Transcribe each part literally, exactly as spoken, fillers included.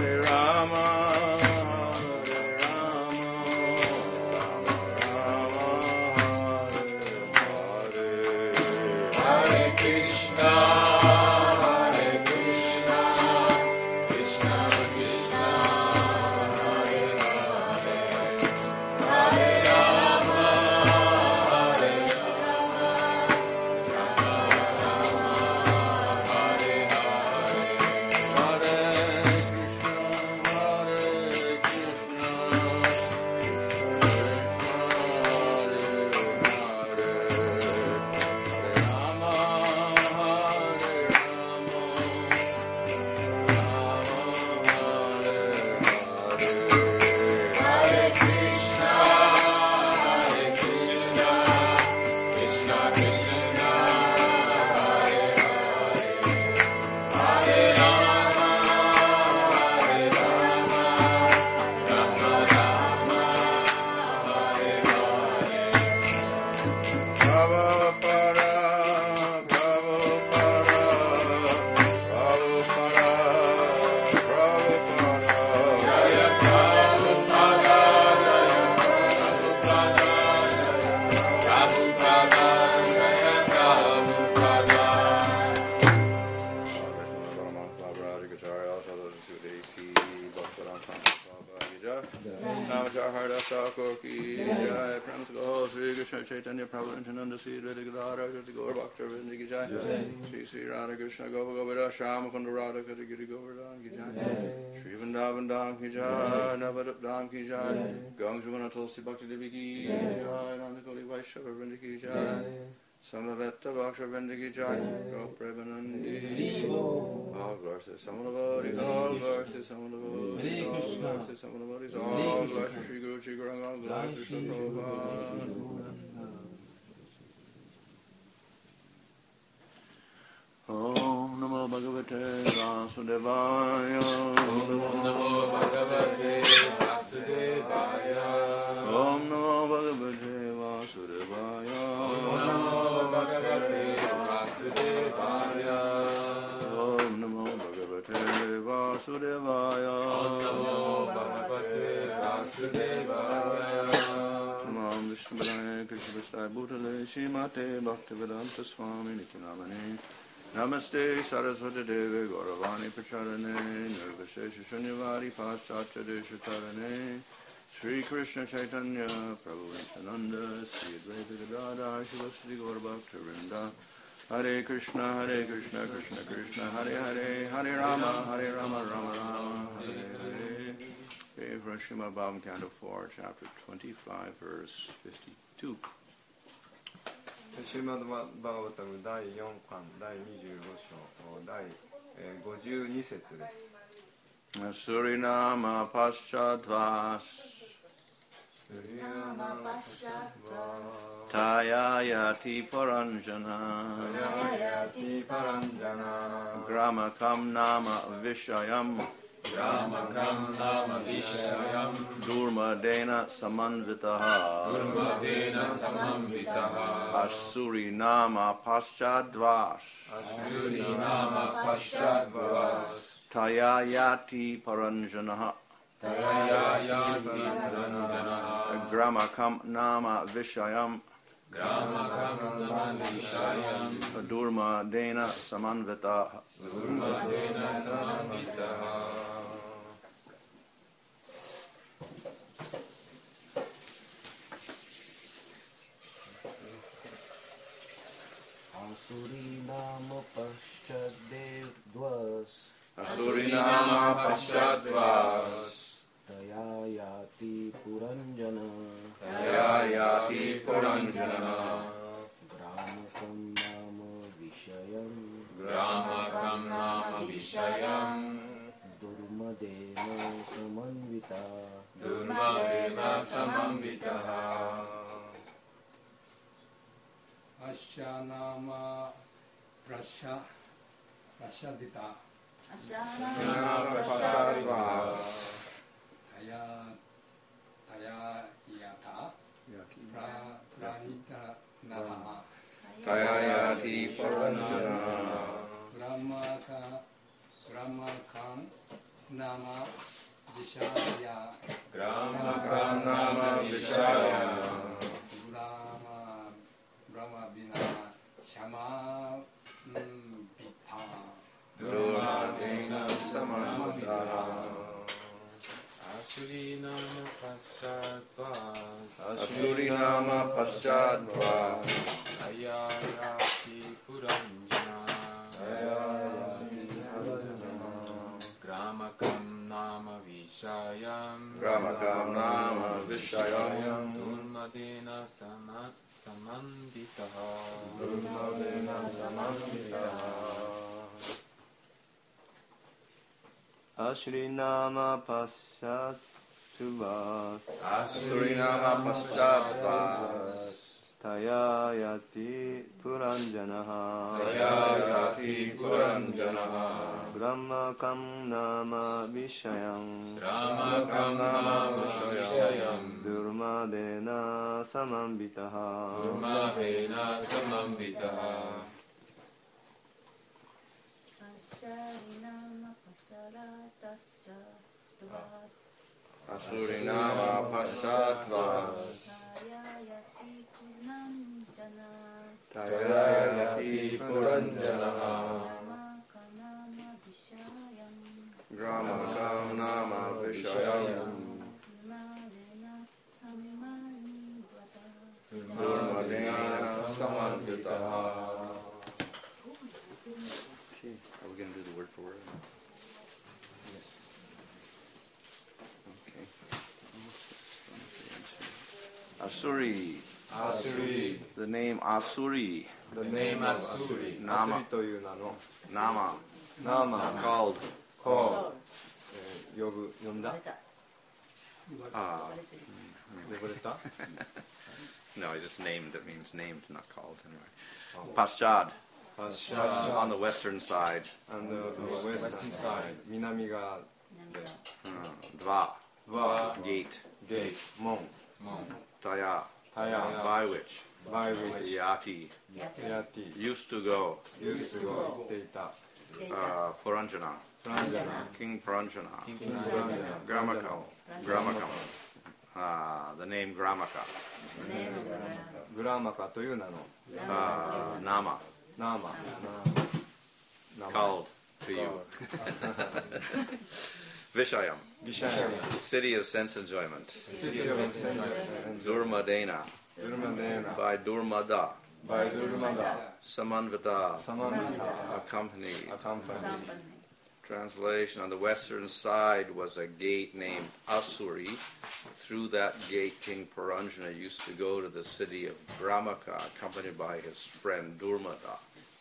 Chaitanya Prabhu Nityananda Sri Radha Gadara Jati Gaur Bhakta Vrinda Ki Jai Sri Sri Radha Krishna Gopa Govardhan Shyama Kunda Radha Kata Giri Govardhan Ki Jai Sri Vrindavan Dham Ki Jai Navadip Dham Ki Jai Gang Sumana Tulsi Bhakti Devi Ki Jai Nandakali Vaishnava Vrinda Ki Jai Samavetta Bhakta Vrinda Ki Jai Gopremanandi All glories to Samanavadis All glories to Samanavadis All glories to Samanavadis All glories to Sri Guru Sri Gauranga All glories to Sri Prabhupada Om Namo Bhagavate Vasudevaya Om Namo Bhagavate Vasudevaya Om Namo Bhagavate Vasudevaya Om Namo Bhagavate Vasudevaya Om Namo Bhagavate Vasudevaya Om Namo Bhagavate Vasudevaya Namam Vishnu Krishna Vishnu Bhutale Shrimate Bhaktivedanta Swami Nityanamani Namaste Saraswati Devi Gauravani Pracharane Nirvashesha Shunyavadi Paschatya Deshatarane Sri Krishna Chaitanya Prabhu Nityananda Sri Advaita Gadadhar Shivasri Gaurabhakta Vrinda Hare Krishna Hare Krishna Krishna Krishna Hare Hare Hare Rama Hare Rama Rama Rama Hare Hare Okay, from Srimad Bhagavatam Canto four, chapter twenty-five, verse fifty-two. シューマドバーガバタムだいよんかんだいにじゅうご章だいごじゅうに節です。 Surinama Paschadvas Tayayati Paranjana Gramakam Nama Vishayam Ramakam Nama Vishayam Durmadena Samanvitaha Durmadena Samanvitaha Asuri Nama Paschadvas Asuri Nama Paschadvas Tayayati Paranjanaha Tayayati Paranjanaha Gramakam Nama Vishayam Gramakam Nama Vishayam Durmadena Samanvitaha Durmadena Samanvitaha Asurinama Paschadvas Asurinama Paschadvas Tayayati Puranjana Tayayati Puranjana Gramakam Nama Vishayam Gramakam Nama Vishayam Durmadena Samanvita Durmadena Samanvitaha Asyanama Prasya Prasyadita Asyana Paschadvas Taya Taya Yata Pra Pranita Naha Tayayati Paranjana Brahmaka Brahmakan ナマビシャヤグラマカンナマビシャヤグラマグラマビナシャマビタドゥラディナサマンビタアシュリナマパシャツワアスリナマパシャドワサヤヤティプランジャグラマカンナマビシャヤングラマカンナマビシャヤンドルマデナサマサマンビタドルマデナサマンビタアシュリナマパシャツバアスリナマパシャドワタヤヤティプランジャナハタヤヤティプランジャナハグラマカンナマビシャヤングラマカンナマビシャヤンドゥルマデナサマンビタハドルマデナサマンビタアスリナマパシャドワタヤヤティプランジャナハグラマカンナマビシャヤンドゥマデナサマンビタハ Okay, are we going to do the word for word? Yes. Okay. Asuri. Asuri. The name Asuri. The name Asuri. アス Nama. リという名の Nama. ナーマン Called. コール呼ぶ呼んだ Uh, 呼ばれた no, I just named. That means named, not called. Anyway. Paschad. パッシャ On the western side. アンドウェスタンサイド南側で Uh, Dva. は Gate. ゲイ門 Taya. タヤ By which バイウィッチ Yati ヤティ used to go. ユースが行っていた Uh, Puranjana. フランジャナ King Puranjana. フランジャナ Gramakam. Gramakam. Uh, the name Gramaka. グラマカという名の Uh, Nama. ナーマナーマ Called to you. Vishayam. ビシャヤ City of sense enjoyment. シティオブセント Durmadena. ドルマデーナ By Durmada. バイドルマダ Samanvita. サマンビタ Accompanied. アカンパニー Translation: on the western side was a gate named Asuri. Through that gate, King Puranjana used to go to the city of Gramaka, accompanied by his friend Durmada.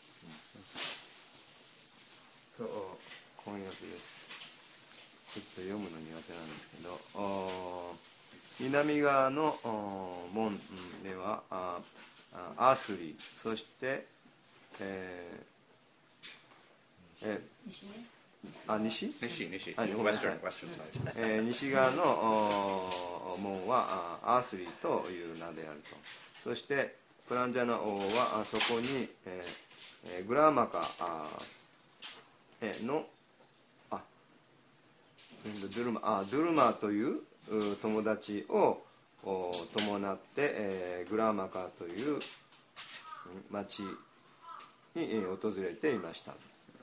そう翻訳ですちょっと読むの苦手なんですけどお南側のお門ではああアースリーそしてえーえあ西 Nishi, Nishi. Ah, Western, western side. えー西側のお門はあアースリーという名であるとそしてプランジャナ王はあそこに、えーえーグラマカあ、えーのあドゥルマあドゥルマというう友達をお伴って、えーグラマカといううん町に、えー訪れていました。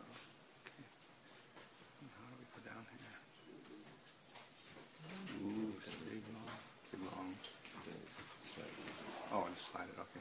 Oh, and slide it, okay.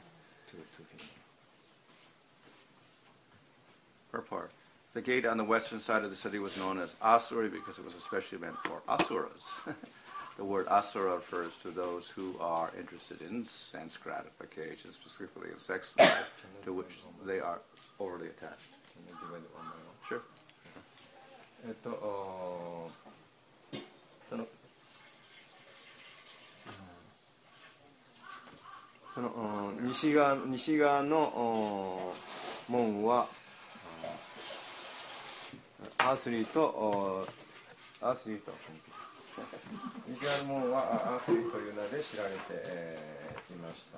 Purport. The gate on the western side of the city was known as Asuri because it was especially meant for asuras. The word asura refers to those who are interested in sense gratification, specifically in sex life, to which they are overly attached. Sure. えっとおそのそのお西側西側のお門はアースリーとおアースリーと西側の門はアースリーという名で知られて、えー、いました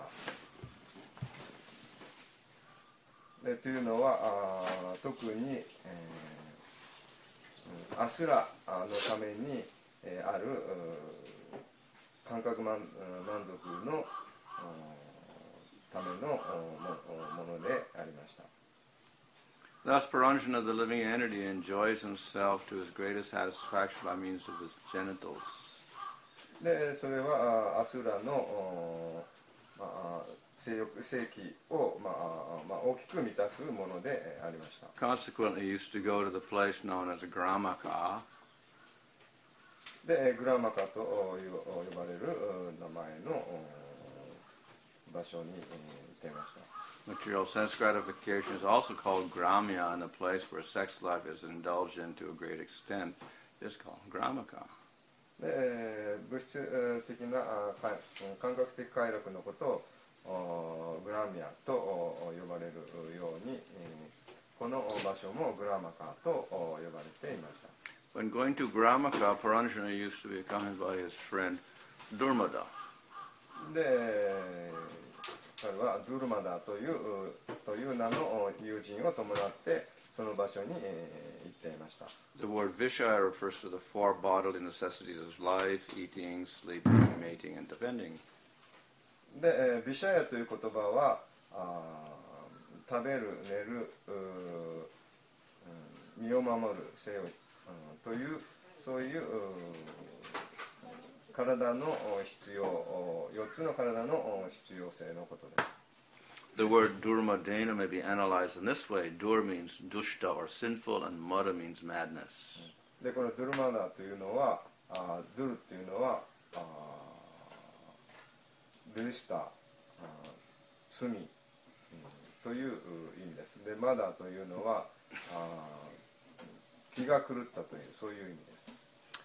。でというのはあ特に、えーアスラのためにある感覚満足のためのものでありました。 Thus, Paranjana, the living entity, enjoys himself to his greatest satisfaction by means of his genitals. で、それはアスラの、まあ、性欲、性器を、まあまあ、大きく満たすものでありました。 Consequently, he used to go to the place known as Gramaka. で、グラマカと呼ばれる名前の場所に行っていました。 Material sense gratification is also called Gramya, and the place where sex life is indulged in to a great extent is called Gramaka. で、物質的な感覚的快楽のことをグラミアと呼ばれるように、この場所もグラマカと呼ばれていました。 When going to Gramaka, Paranjana used to be accompanied by his friend Durmada. で、彼はドゥルマダというという名の友人を伴ってその場所に行っていました。 The word Vishaya refers to the four bodily necessities of life: eating, sleeping, mating, and defending. で、ビシャヤという言葉はあ食べる、寝る、身を守る、生をというそういう体の必要、よっつの体の必要性のことです。 The word Durmadena may be analyzed in this way. Dur means dushta or sinful, and mada means madness. で、このドゥルマダというのは、あドゥルというのは、あドゥルシタ、罪、うん、という意味です。で、マダというのは、あ気が狂ったというそういう意味です。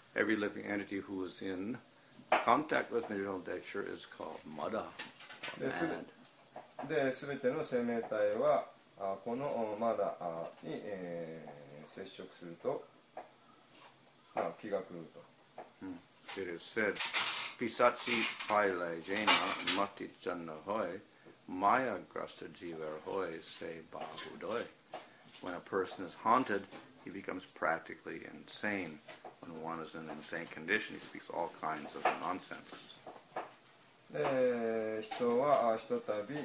Every living entity who is in contact with material nature is called mada, or mad. で、すべての生命体はあこのマダに、えー、接触すると、あ、気が狂うと。 Hmm. It is said, Pisachi paile jena mati channa hoy, maya grasta jivar hoy se bahudoy. When a person is haunted, he becomes practically insane. When one is in an insane condition, he speaks all kinds of nonsense. で、人はひとたび、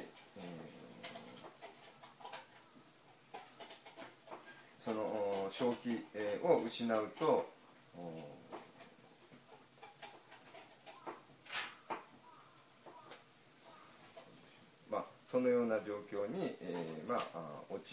その正気を失うと、まあ、そのような状況に、えーまあ、陥って、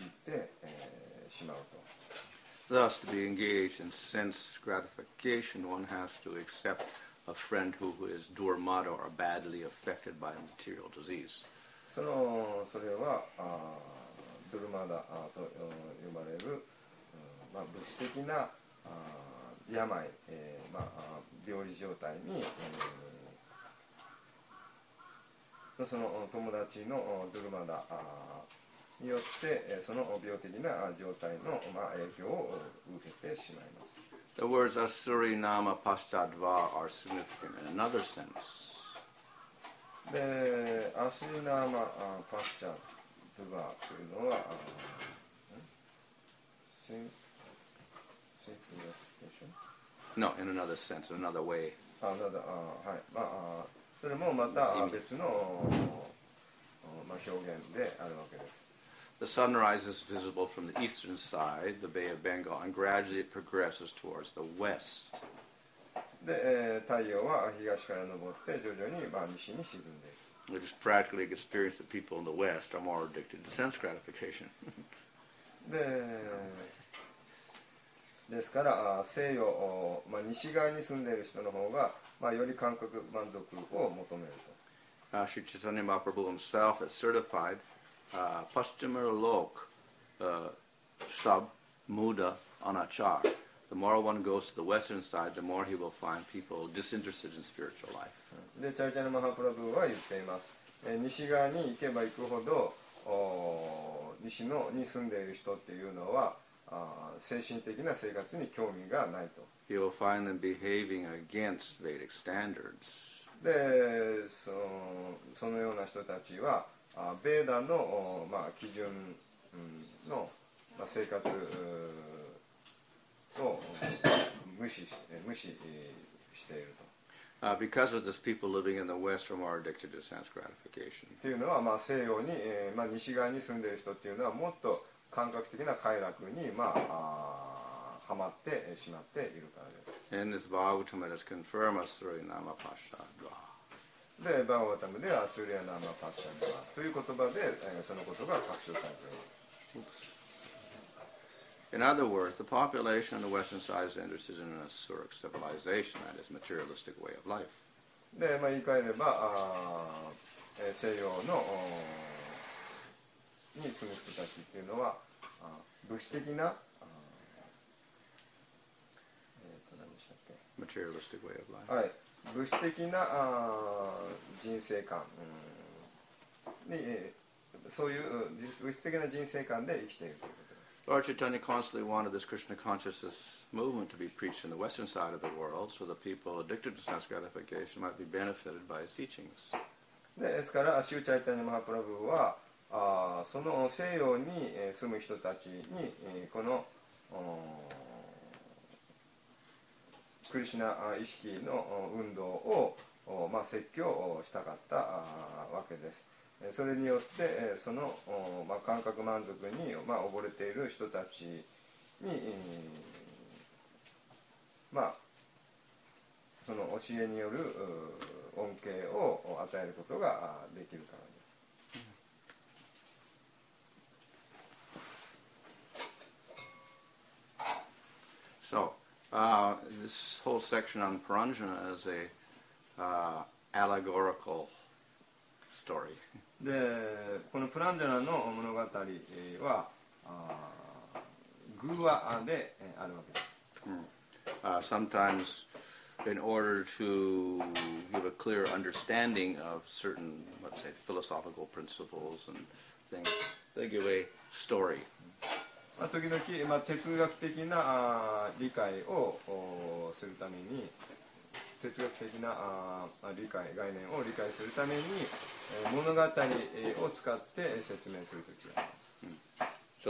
えー、しまうと。 Thus, to be engaged in sense gratification, one has to accept a friend who is durmada or badly affected by a material disease. そのそれはあドルマダと呼ばれる、まあ、物質的なあ病、えーまあ、病理状態に、えー、その友達のドルマダによってその病的な状態の、まあ、影響を受けてしまいます。 The words Asuri Nama Paschadva are significant in another sense. で、アスリナーマパスチャドゥバというのは、 No, in another sense, in another way. あ、なだ、あ、はい、まあ、それもまた別の、まあ、表現であるわけです。 The sunrise is visible from the eastern side, the Bay of Bengal, and gradually it progresses towards the west. で、えー、太陽は東から昇って徐々に、まあ、西に沈んでいく。 It is practically experienced that people in the west are more addicted to sense gratification. で、ですから西洋、まあ、西側に住んでいる人の方が、まあ、より感覚満足を求めると。 Uh, Sri Chaitanya Mahaprabhu himself has certified uh, Paschima Lok uh, Sab Muda Anachar. The more one goes to the western side, the more he will find people disinterested in spiritual life. で、チャイチャナマハプラブは言っています。えー、西側に行けば行くほど、西のに住んでいる人っていうのは、あ精神的な生活に興味がないと。 You will find them behaving against Vedic standards. で、その、そのような人たちは、あベーダの、まあ、基準の、まあ、生活を無視し無視していると。 Uh, because of this, people living in the West are more addicted to sense gratification. というのは、まあ、西洋に、えーまあ、西側に住んでいる人っていうのはもっと感覚的な快楽に、まあ、あはまってしまっているからです。 In this Bhagavatam, it is confirmed as Surinama Pasha. で、バーガバタムではスリアナーマパッシャンドという言葉で、えー、そのことが確証されています。 In other words, the population on the western side is interested in a Asuric civilization, that is, materialistic way of life. で、まあ、言い換えればあ、えー、西洋のに住む人たちっていうのはあ物質的なあ、えー、と何でしたっけ Materialistic way of life. はい、物質的なあ人生観、うん、に、えー、そういう物質的な人生観で生きているということです。 Lord Chaitanya constantly wanted this Krishna consciousness movement to be preached in the western side of the world so that people addicted to sense gratification might be benefited by his teachings. でですからシューチャイタニマハプラブはあその西洋に住む人たちにこのクリシュナ意識の運動を、まあ、説教したかったわけです。それによってその、まあ、感覚満足に、まあ、溺れている人たちに、まあ、その教えによる恩恵を与えることができるからです。 So, uh, this whole section on Paranjana is a uh, allegorical story. でこのプランジャナの物語は偶話であるわけです。 Uh, sometimes, in order to give a clear understanding of certain, let's say, philosophical principles and things, they give a story. 時々、まあ、哲学的な理解をするために哲学的な理解概念を理解するために物語を使って説明するときがあります。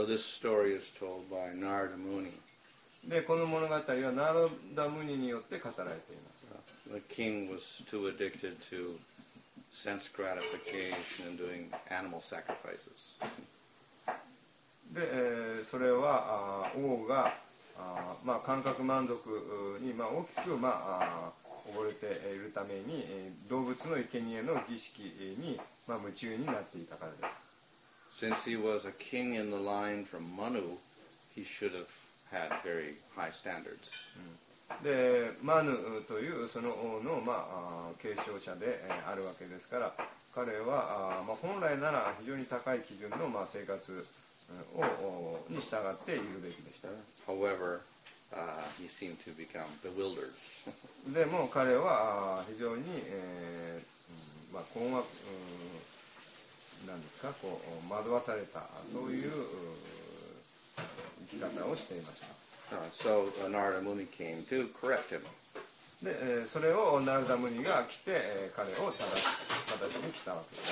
So this story is told by Narada Muni. でこの物語はナラダムニによって語られています。 The king was too addicted to sense gratification and doing animal sacrifices. で、えー、それは王があ、まあ、感覚満足に、まあ、大きく、まあ、溺れているために動物の生贄の儀式に、まあ、夢中になっていたからです。 Since he was a king in the line from Manu, he should have had very high standards. でマヌというその王の、まあ、継承者であるわけですから彼は、まあ、本来なら非常に高い基準の、まあ、生活をに従っているべきでした。 However, uh, he seemed to become bewildered. でも彼は非常に、えーまあ、困惑、なんですか、こう惑わされたそういう生き方をしていました。 Uh, so uh, Narada Muni came to correct him. で、えー、それをナルダムニが来て、えー、彼を正しに来たわけです。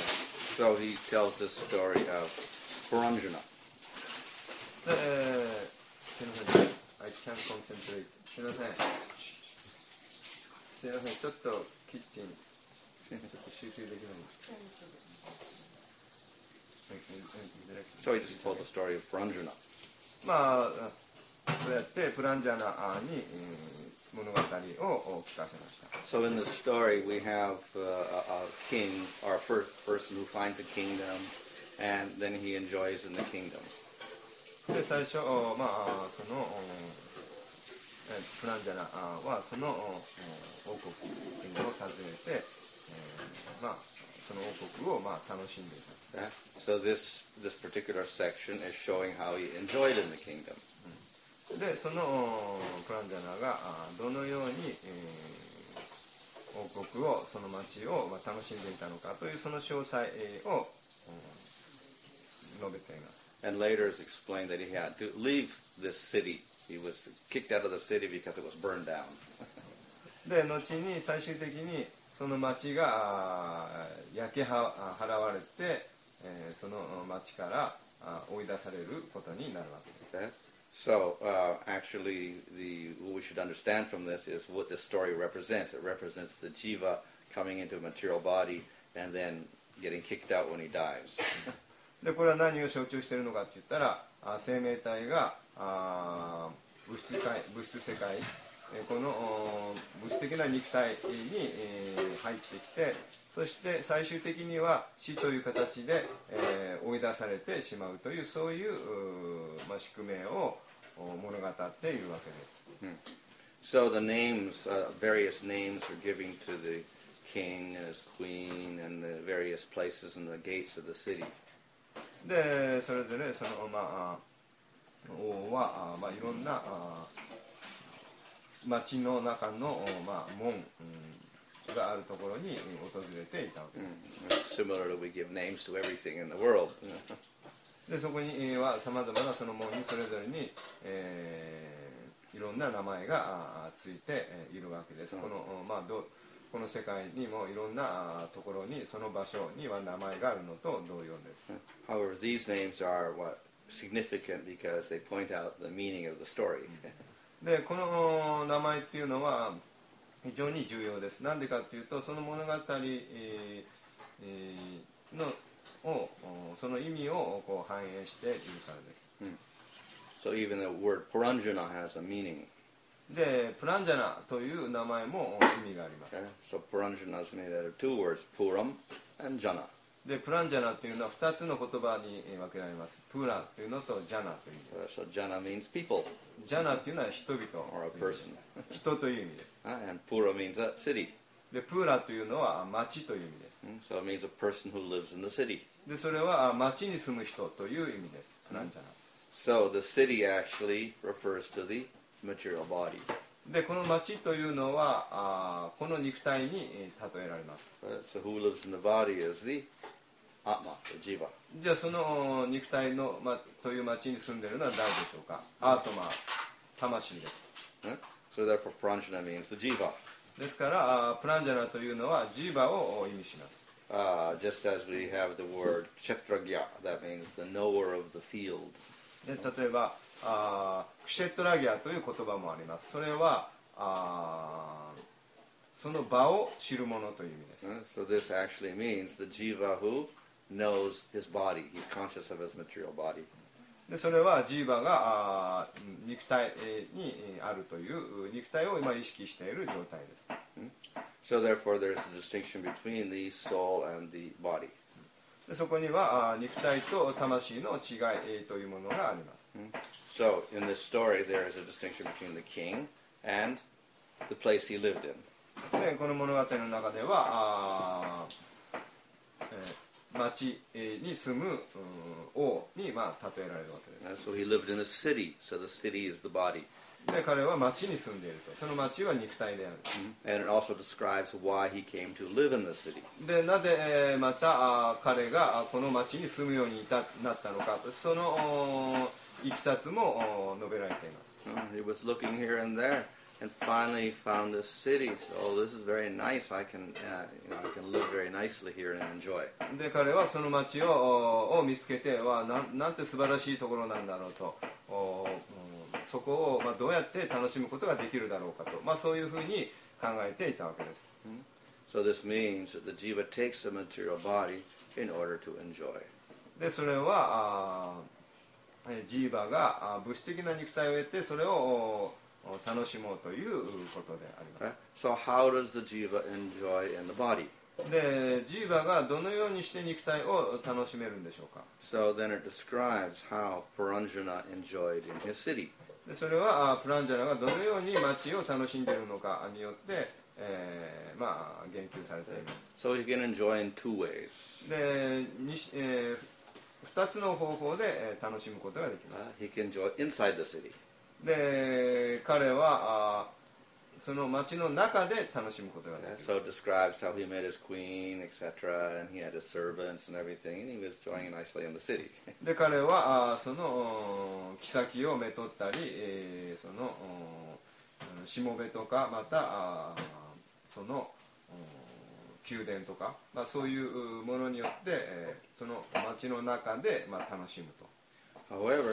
So he tells this story of Puranjana. で、えー、すみません、I can't concentrate. すみません。すみません、ちょっとキッチン、ちょっと集中できないんです。 So he just told the story of Puranjana. まあ、そうやってプランジャナに、うん、物語を聞かせました。 So in this story we have uh, a, a king, or a first person who finds a kingdom, and then he enjoys in the kingdom. で最初、まあ、そのプランジャナはその王国を訪ねて、えー、まあその王国をまあ楽しんでいた。 Yeah. So this this particular section is showing how he enjoyed in the kingdom. でそのプランジャナがどのように、えー、王国をその町を、まあ、楽しんでいたのかというその詳細を、うん、述べています。 And later it's explained that he had to leave this city. He was kicked out of the city because it was burned down. で後に最終的にその町が焼け払われて、えー、その町から追い出されることになるわけです。 So uh, actually, the, what we should understand from this is what this story represents. It represents the jiva coming into a material body and then getting kicked out when he dies. でこれは何を象徴しているのかって言ったら、あ生命体があ物質界物質世界、えこの物質的な肉体に、えー、入ってきて、そして最終的には死という形で、えー、追い出されてしまうというそういう、まあ、宿命を物語っているわけです。 Hmm. So the names, uh, various names are giving to the king and his queen and the various places and the gates of the city. でそれぞれその、まあ、王はあ、まあ、いろんなあ町の中の、まあ、門、うん、があるところに訪れていたわけです。 Mm. Similarly, we give names to everything in the world. でそこにはさまざまなその門にそれぞれに、えー、いろんな名前がついているわけです。この、まあ、どこの世界にもいろんなところにその場所には名前があるのと同様です。 However, these names are what significant because they point out the meaning of the story. でこの名前っていうのは非常に重要です。なんでかっていうとその物語、えー、のをその意味をこう反映しているからです。 So even the word Puranjana has a meaning. でプランジャナという名前も意味があります。 Okay? So Puranjana is made out of two words, Puram and Jana. でプランジャナというのはふたつの言葉に分けられます。プラというのとジャナという意味です。 So Jana means people ジャナというのは人々 or a person. 人という意味です。 And Pura means a city. でプラというのは町という意味です。 So it means a person who lives in the city. でそれは町に住む人という意味です。プランジャナ。 So the city actually refers to the material body. でこの町というのはあこの肉体に例えられます。 So who lives in the body is the Atma, the Jiva. じゃあその肉体の、ま、という町に住んでいるのは誰でしょうか。アートマ、魂です。 So therefore Puranjana means the Jiva. ですからプランジャナというのはジーバを意味します。 Uh, just as we have the word Kshetragya, that means the knower of the field. で例えばあクシェットラギアという言葉もあります。それはあその場を知る者という意味です。 Uh, so this actually means the Jiva who knows his body. He's conscious of his material body. でそれはジーバがあ肉体にあるという肉体を今意識している状態です。 So therefore there's a distinction between the soul and the body. でそこにはあ肉体と魂の違いというものがあります。 So in this story there is a distinction between the king and the place he lived in. でこの物語の中ではあ、えー、町に住む王に、まあ、例えられるわけです。 And so he lived in a city, so the city is the body. で彼は町に住んでいると。その町は肉体である。 And it also describes why he came to live in the city. でなぜ、えー、またあ彼がこの町に住むようにいたなったのか、そのいきさつも述べられています。 Uh, he was looking here and there and finally found this city. So oh, this is very nice. I can, uh, you know, I can live very nicely here and enjoy. で彼はその町をを見つけてはな ん, なんて素晴らしいところなんだろうと。おそこを、まあ、どうやって楽しむことができるだろうかと、まあ、そういうふうに考えていたわけです。 So this means that the jiva takes a material body in order to enjoy. でそれはあジーバがあ物質的な肉体を得てそれを楽しもうということであります。 So how does the jiva enjoy in the body? でジーバがどのようにして肉体を楽しめるんでしょうか。 So then it describes how Puranjana enjoyed in his city. でそれはプランジャナがどのように町を楽しんでいるのかによって、えーまあ、言及されています。 So he can enjoy in two ways. でに、えー、ふたつの方法で楽しむことができます。 Uh, he can enjoy inside the city. で彼はあその町の中で楽しむことができ Yeah, る。 so it describes how he met his queen, et cetera, and he had his servants and everything, and he was enjoying nicely in the city. で彼はあその妃をめとったり、えー、そのしもべとかまたあその宮殿とか、まあ、そういうものによって、えー、その町の中で、まあ、楽しむと。 However,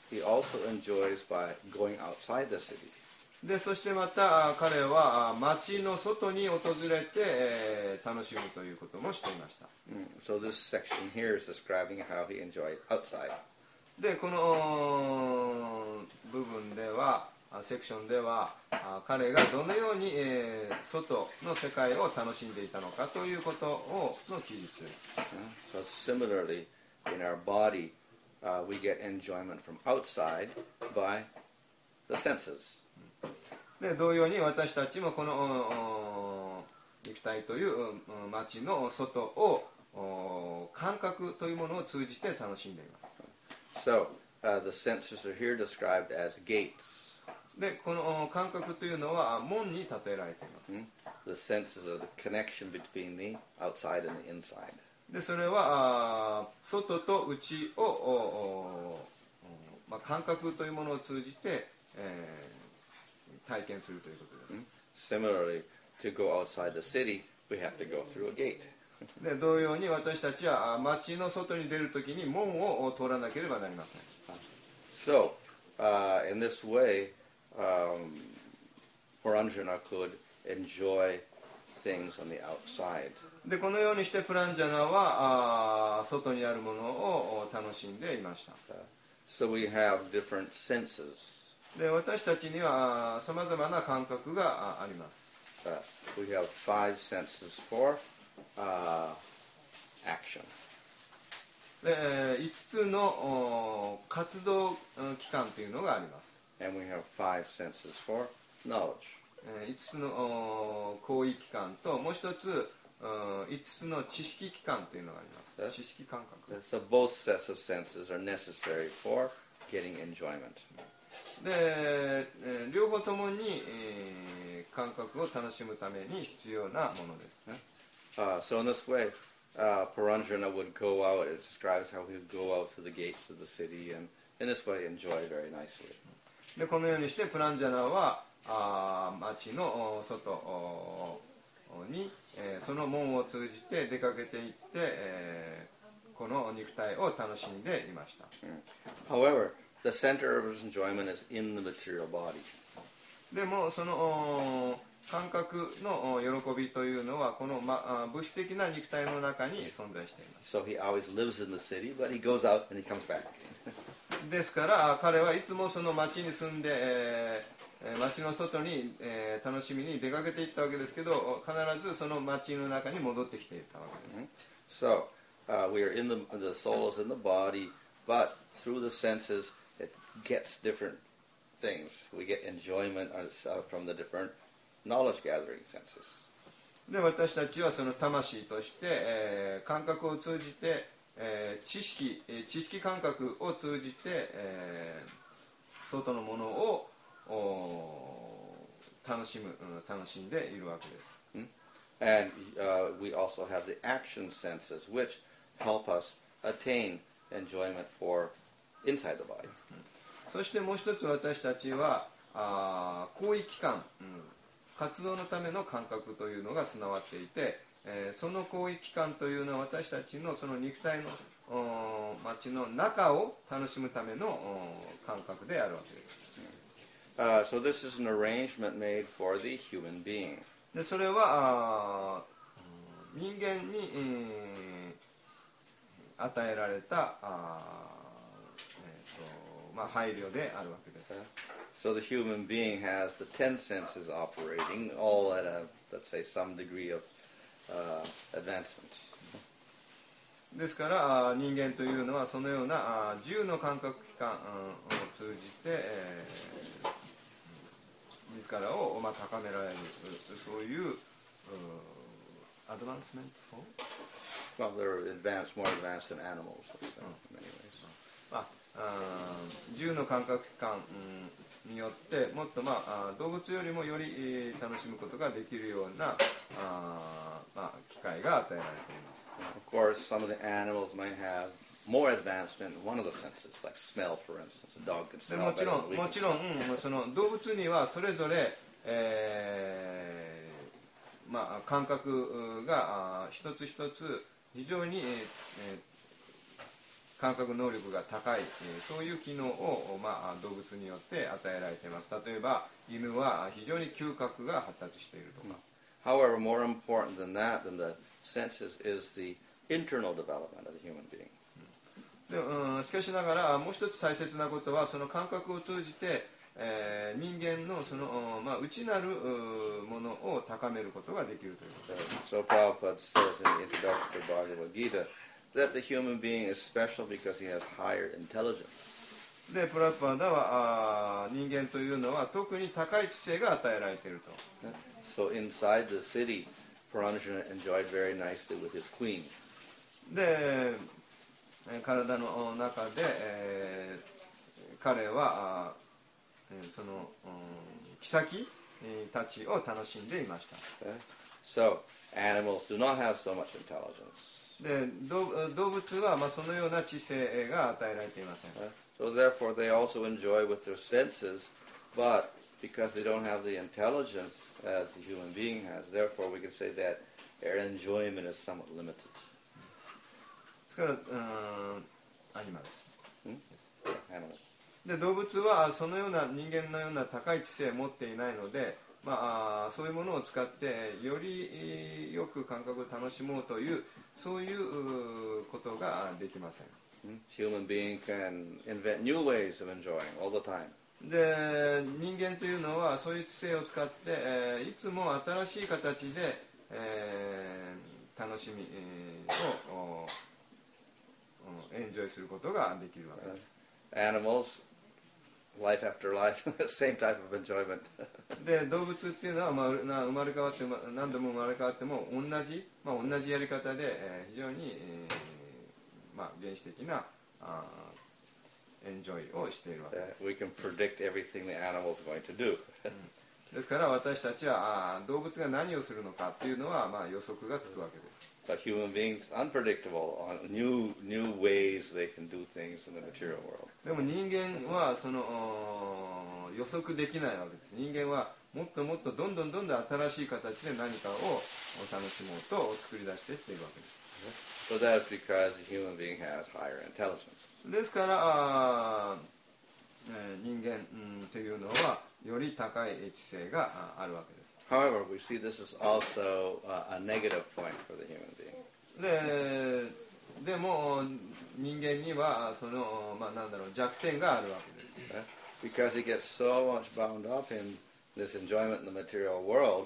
he also enjoys by going outside the city. でそしてまた彼は町の外に訪れて、えー、楽しむということもしていました。 Mm. So this section here is describing how he enjoyed outside. でこの部分ではセクションでは彼がどのように、えー、外の世界を楽しんでいたのかということをの記述です。 So similarly, in our body, uh, we get enjoyment from outside by the senses. で同様に私たちもこの肉体という町の外を感覚というものを通じて楽しんでいます。 So uh, the senses are here described as gates. でこの感覚というのは門に例えられています。 Mm. The senses are the connection between the outside and the inside. でそれは外と内を、おまあ、感覚というものを通じて、えー、体験するということです。 Mm. Similarly, to go outside the city, we have to go through a gate. で同様に私たちは町の外に出るときに門を通らなければなりません。 So, uh, in this way, um, Puranjana could enjoy things on the outside. でこのようにしてプランジャナはあ外にあるものを楽しんでいました。 Uh, so we have different senses. で私たちにはさまざまな感覚があります。 Uh, we have five senses for uh, action. でいつつのお活動期間というのがあります。 And we have five senses for knowledge. いつつのお行為期間ともう一ついつつの知識期間というのがあります。知識感覚。 So both sets of senses are necessary for getting enjoyment. で両方ともに、えー、感覚を楽しむために必要なものですね。 Uh, so in this way, uh, Puranjana would go out. It describes how he would go out to the gates of the city, and in this way enjoy very nicely. でこのようにしてプランジャナはあ町の外に、えー、その門を通じて出かけていって、えー、この肉体を楽しんでいました。 Mm. However, the center of his enjoyment is in the material body. でもその感覚の喜びというのはこの、ま、物質的な肉体の中に存在しています。 So he always lives in the city, but he goes out and he comes back. ですから彼はいつもその町に住んで、えー、町の外に、えー、楽しみに出かけていったわけですけど必ずその町の中に戻ってきていたわけです。 So uh, we are in the the soul is in the body, but through the senses it gets different things. We get enjoyment uh, from the different knowledge gathering senses. で私たちはその魂として、えー、感覚を通じて、えー、知識知識感覚を通じて、えー、外のものを楽しむ楽しんでいるわけです。 And uh, we also have the action senses, which help us attain enjoyment for inside the body. そしてもう一つ私たちはあ行為期間、うん、活動のための感覚というのが備わっていて、えー、その行為期間というのは私たちのその肉体の町の中を楽しむための感覚であるわけです。 Uh, so this is an arrangement made for the human being. でそれは人間に、えー、与えられたあ、えーとまあ、配慮であるわけです。 So the human being has the ten senses operating, all at a, let's say, some degree of uh, advancement. ですから人間というのはそのようなじゅうの感覚器官を通じて、えー、自らを、まあ、高められるそういうアドバンスメント Well, they're advanced, more advanced than animals, so in many ways. まあ、じゅうの感覚器官によってもっと、まあ、動物よりもより楽しむことができるようなあ、まあ、機会が与えられています。 Of course, some of the animals might have more advancement in one of the senses, like smell, for instance. A dog can で smell もち better ろ than ん we も can ちろん、 smell. うん、その動物にはそれぞれ、えーまあ、感覚があ一つ一つ非常に、えー、 感覚能力が高い、えー、そういう機能を、まあ、動物によって与えられています。例えば犬は非常に嗅覚が発達しているとか、 However, more important than that, than the senses, is the internal development of the human being. で、うん、しかしながらもう一つ大切なことはその感覚を通じて、えー、人間のその、まあ、内なるものを高めることができるということです。 So Prabhupada says in the introduction to the Bhagavad Gita that the human being is special because he has higher intelligence. でプラッパーダはあ人間というのは特に高い知性が与えられていると。 So inside the city, Puranjana enjoyed very nicely with his queen. で体の中で、えー、彼はあその、うん、妃たちを楽しんでいました。 So animals do not have so much intelligence. で動物は、まあ、そのような知性が与えられていません。 So therefore they also enjoy with their senses, but because they don't have the intelligence as the human being has, therefore we can say that their enjoyment is somewhat limited. ですから、うん、アニマル。 Animals. で動物はそのような人間のような高い知性を持っていないので、まあ、そういうものを使ってよりよく感覚を楽しもうというそういうことができません。 Human being can invent new ways of enjoying all the time. で人間というのはそういう知性を使って、えー、いつも新しい形で、えー、楽しみ、えー、をエンジョイすることができるわけです。 Animals, life after life, same type of enjoyment. で動物っていうのは、まあ、生まれ変わって何度も生まれ変わっても同じ、まあ、同じやり方で、えー、非常に、えーまあ、原始的なあエンジョイをしているわけです。 Uh, we can predict everything the animal is going to do. ですから私たちはあ動物が何をするのかっていうのは、まあ、予測がつくわけです。 But human beings, unpredictable, on new new ways they can do things in the material world. でも人間はそのお予測できないわけです。人間はもっともっとどんどんどんどん新しい形で何かを楽しもうと作り出していっているわけです。 So that's because the human being has higher intelligence. ですからあ、えー、人間、うん、というのはより高い知性があるわけです。 However, we see this is also uh, a negative point for the human being. で, でも人間にはその、まあ、なんだろう弱点があるわけです。 Because he gets so much bound up in this enjoyment in the material world,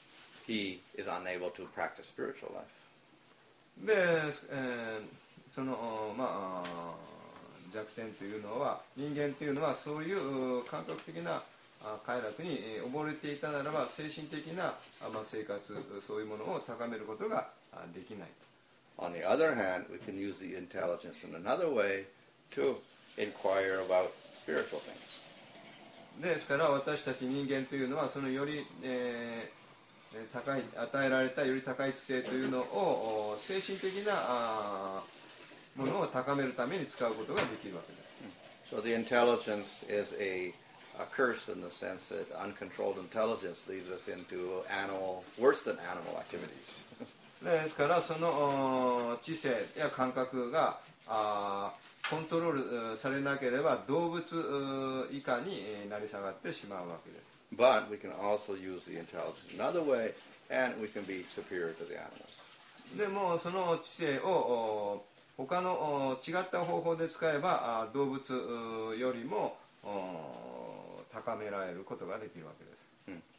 he is unable to practice spiritual life. で、えー、そのまあ弱点というのは人間というのはそういう感覚的な快楽に溺れていたならば精神的な、まあ、生活そういうものを高めることができない。 On the other hand, we can use the intelligence in another way to inquire about spiritual things. ですから私たち人間というのはそのより、えー高い与えられたより高い知性というのを精神的なものを高めるために使うことができるわけです。 So the intelligence is a, a curse in the sense that uncontrolled intelligence leads us into animal, worse than animal activities. ですからその知性や感覚があコントロールされなければ動物以下になり下がってしまうわけです。 But we can also use the intelligence in another way, and we can be superior to the animals. でもその知性を他の違った方法で使えば動物よりも高められることができるわけです。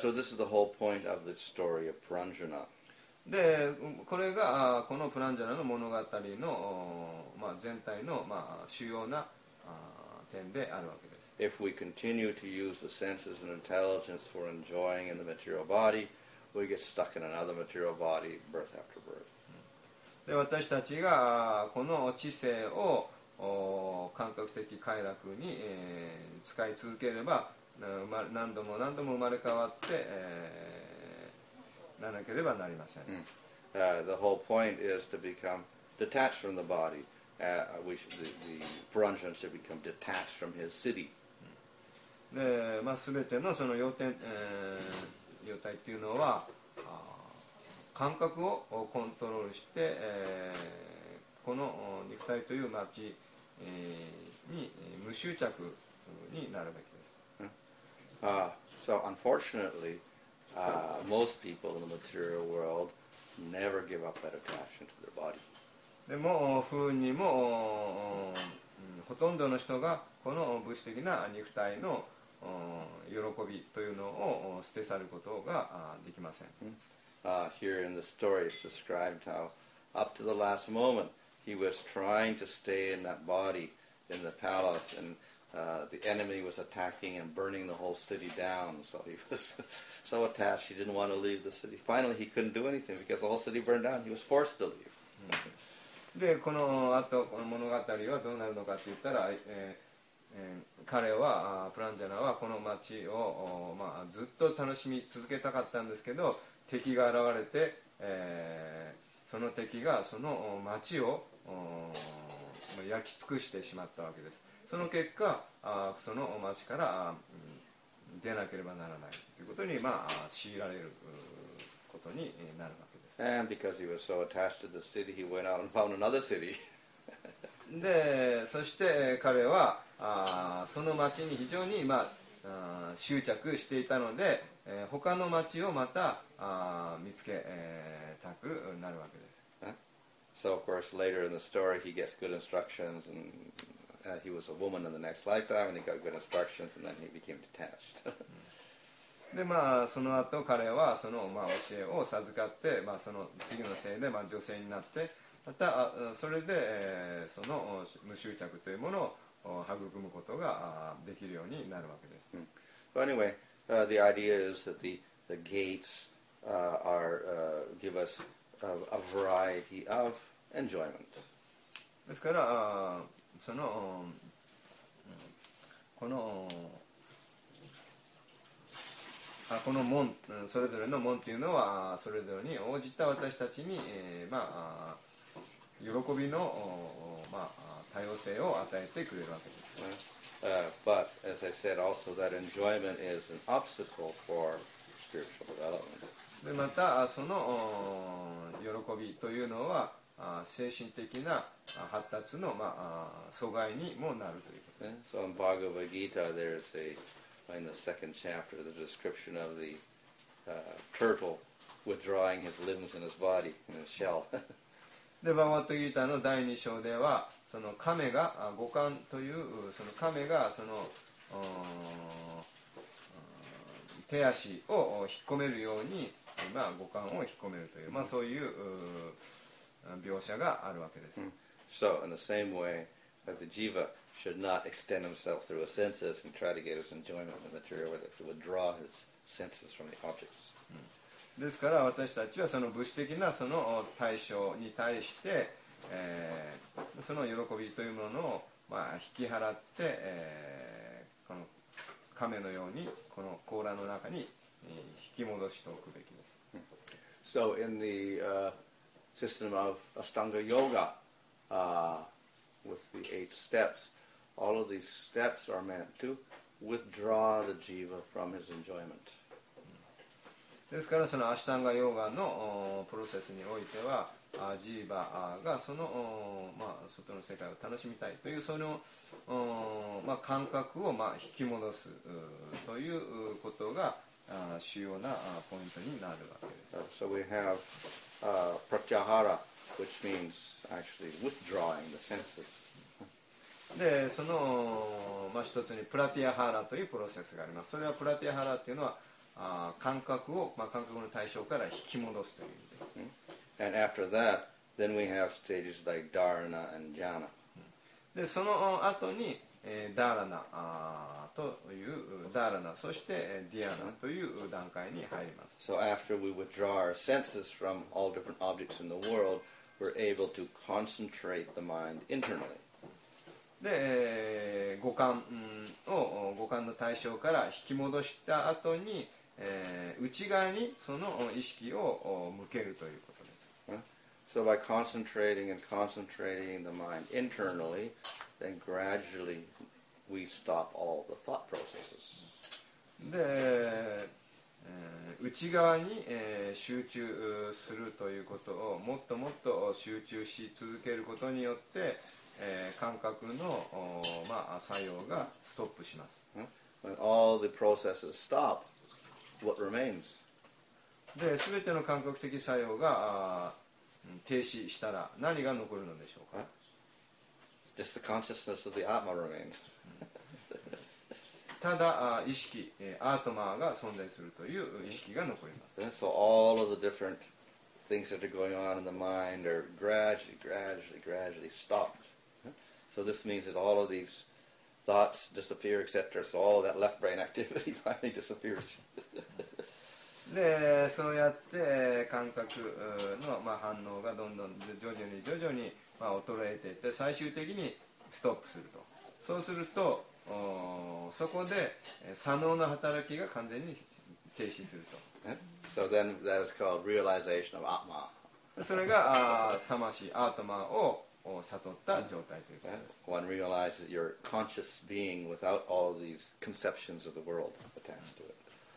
Uh, so this is the whole point of the story of Puranjana. でこれがこのプランジャナの物語の、まあ、全体の、まあ、主要な点であるわけです。 If we continue to use the senses and intelligence for enjoying in the material body, we get stuck in another material body, birth after birth. で私たちがこの知性を感覚的快楽に、えー、使い続ければ何度も何度も生まれ変わって、えー、ならなければなりません。 Uh, the whole point is to become detached from the body. Uh, we should, the, the Puranjana should become detached from his city. でまあ、全てのその要点、えー、要体っていうのは感覚をコントロールして、えー、 この肉体という町、えー、に無執着になるべきです。 Uh, so unfortunately, uh, most people in the material world never give up that attachment to their body. でも不運にも、うん、ほとんどの人がこの物質的な肉体の喜びというのを捨て去ることができません。 Uh, here in the story it's described how up to the last moment he was trying to stay in that body in the palace, and uh, the enemy was attacking and burning the whole city down, so he was so attached he didn't want to leave the city. Finally he couldn't do anything because the whole city burned down. He was forced to leave. でこの後この物語はどうなるのかといったら、えーえー、彼はプランジャナはこの町を、まあ、ずっと楽しみ続けたかったんですけど、敵が現れて、えー、その敵がその町を焼き尽くしてしまったわけです。その結果あその町から出なければならないということに、まあ、強いられることになるわけです。 And because he was so attached to the city, he went out and found another city. でそして彼はあその町に非常に、まあ、執着していたので、えー、他の町をまたあ見つけ、えー、たくなるわけです。 So of course later in the story he gets good instructions, and uh, he was a woman in the next lifetime, and he got good instructions, and then he became detached. でまあその後彼はその、まあ、教えを授かって、まあ、その次の生で、まあ、女性になって、またそれで、えー、その無執着というものを育むことができるようになるわけです。 So anyway, uh, the idea is that the the gates uh, are uh, give us a, a variety of enjoyment. ですからそのこのこの門それぞれの門というのはそれぞれに応じた私たちに、えー、まあ喜びの、まあ、多様性を与えてくれるわけです。 Uh, but as I said, also that enjoyment is an obstacle for spiritual development. でまたその喜びというのは精神的な発達の、まあ、阻害にもなるということです。 So in Bhagavad Gita, there's a in the second chapter, the description of the uh, turtle withdrawing his limbs and his body in his shell. でバガバットギーターのだいに章ではその亀が五感というその亀がその手足を引っ込めるように、まあ、五感を引っ込めるという、まあ、そういう描写があるわけです。 So in the same way that the jiva should not extend himself through his senses and try to get his enjoyment in the material world, to withdraw his senses from the objects. ですから私たちはその物質的なその対象に対して、えー、その喜びというものを、まあ、引き払って、えー、この亀のようにこの甲羅の中に引き戻しておくべきです。 So in the uh, system of Ashtanga Yoga, uh, with the eight steps, all of these steps are meant to withdraw the jiva from his enjoyment. ですからそのアシュタンガヨガのプロセスにおいてはジーバがその、まあ、外の世界を楽しみたいというその、まあ、感覚をまあ引き戻すということが主要なポイントになるわけです。 So we have uh, pratyahara, which means actually withdrawing the senses. でその、まあ、一つにプラティアハラというプロセスがあります。それはプラティアハラというのはあ感覚を、まあ、感覚の対象から引き戻すという意味です。 And after that, then we have stages like dharana and jhana. でその後に、えー、ダーラナあというダーラナ、そしてディアナという段階に入ります。 So after we withdraw our senses from all different objects in the world, we're able to concentrate the mind internally. で、えー、五感を五感の対象から引き戻した後に、えー、内側にその意識を向けるということです。 So by concentrating and concentrating the mind internally, then gradually we stop all the thought processes. で、 えー内側に、えー集中するということをもっともっと集中し続けることによって、えー感覚の、おまあ、作用がストップします。 When all the processes stop, what remains? で、全ての感覚的作用があー停止したら何が残るのでしょうか。 Just the consciousness of the Atma remains. ただあ意識、えーアートマーが存在するという意識が残ります。 So all of the different things that are going on in the mind are gradually, gradually, gradually stopped. So this means that all of these thoughts disappear, et cetera. So all of that left brain activity finally disappears. でそうやって感覚の、まあ、反応がどんどん徐々に徐々に、まあ、衰えていって最終的にストップすると。そうするとおそこで左脳の働きが完全に停止する So then that is called realization of Atma. と。それがあ魂アートマーを悟った状態ということです。 One realizes your conscious being without all these conceptions of the world attached to it.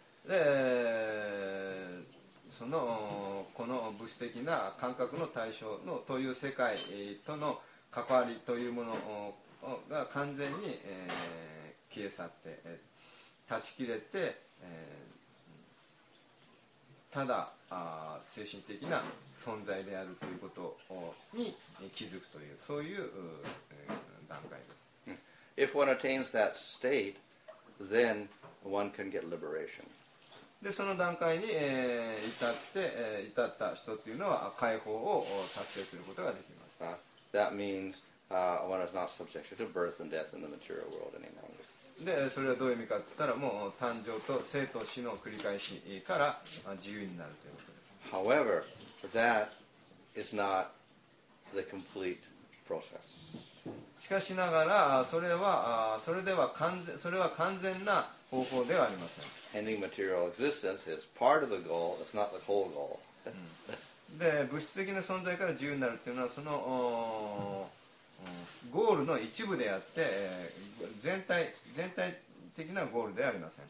でそのこの物質的な感覚の対象のという世界との関わりというものが完全に、えー、消え去って、えー、断ち切れて、えー、ただあ精神的な存在であるということに気づくというそういう、えー、段階です。 If one attains that state, then one can get liberation. でその段階に、えー、至って、えー、至った人っていうのは解放を達成することができます。 Uh, that means uh, one is not subject to birth and death in the material world any longer. でそれはどういう意味かって言ったらもう誕生と生と死の繰り返しから自由になるということです。 However, that is not the complete process. しかしながらそれはそれでは完全それは完全な方法ではありません。 Ending material existence is part of the goal, it's not the whole goal. で物質的な存在から自由になるというのはそのおゴールの一部であって、えー全体全体的なゴールではありません。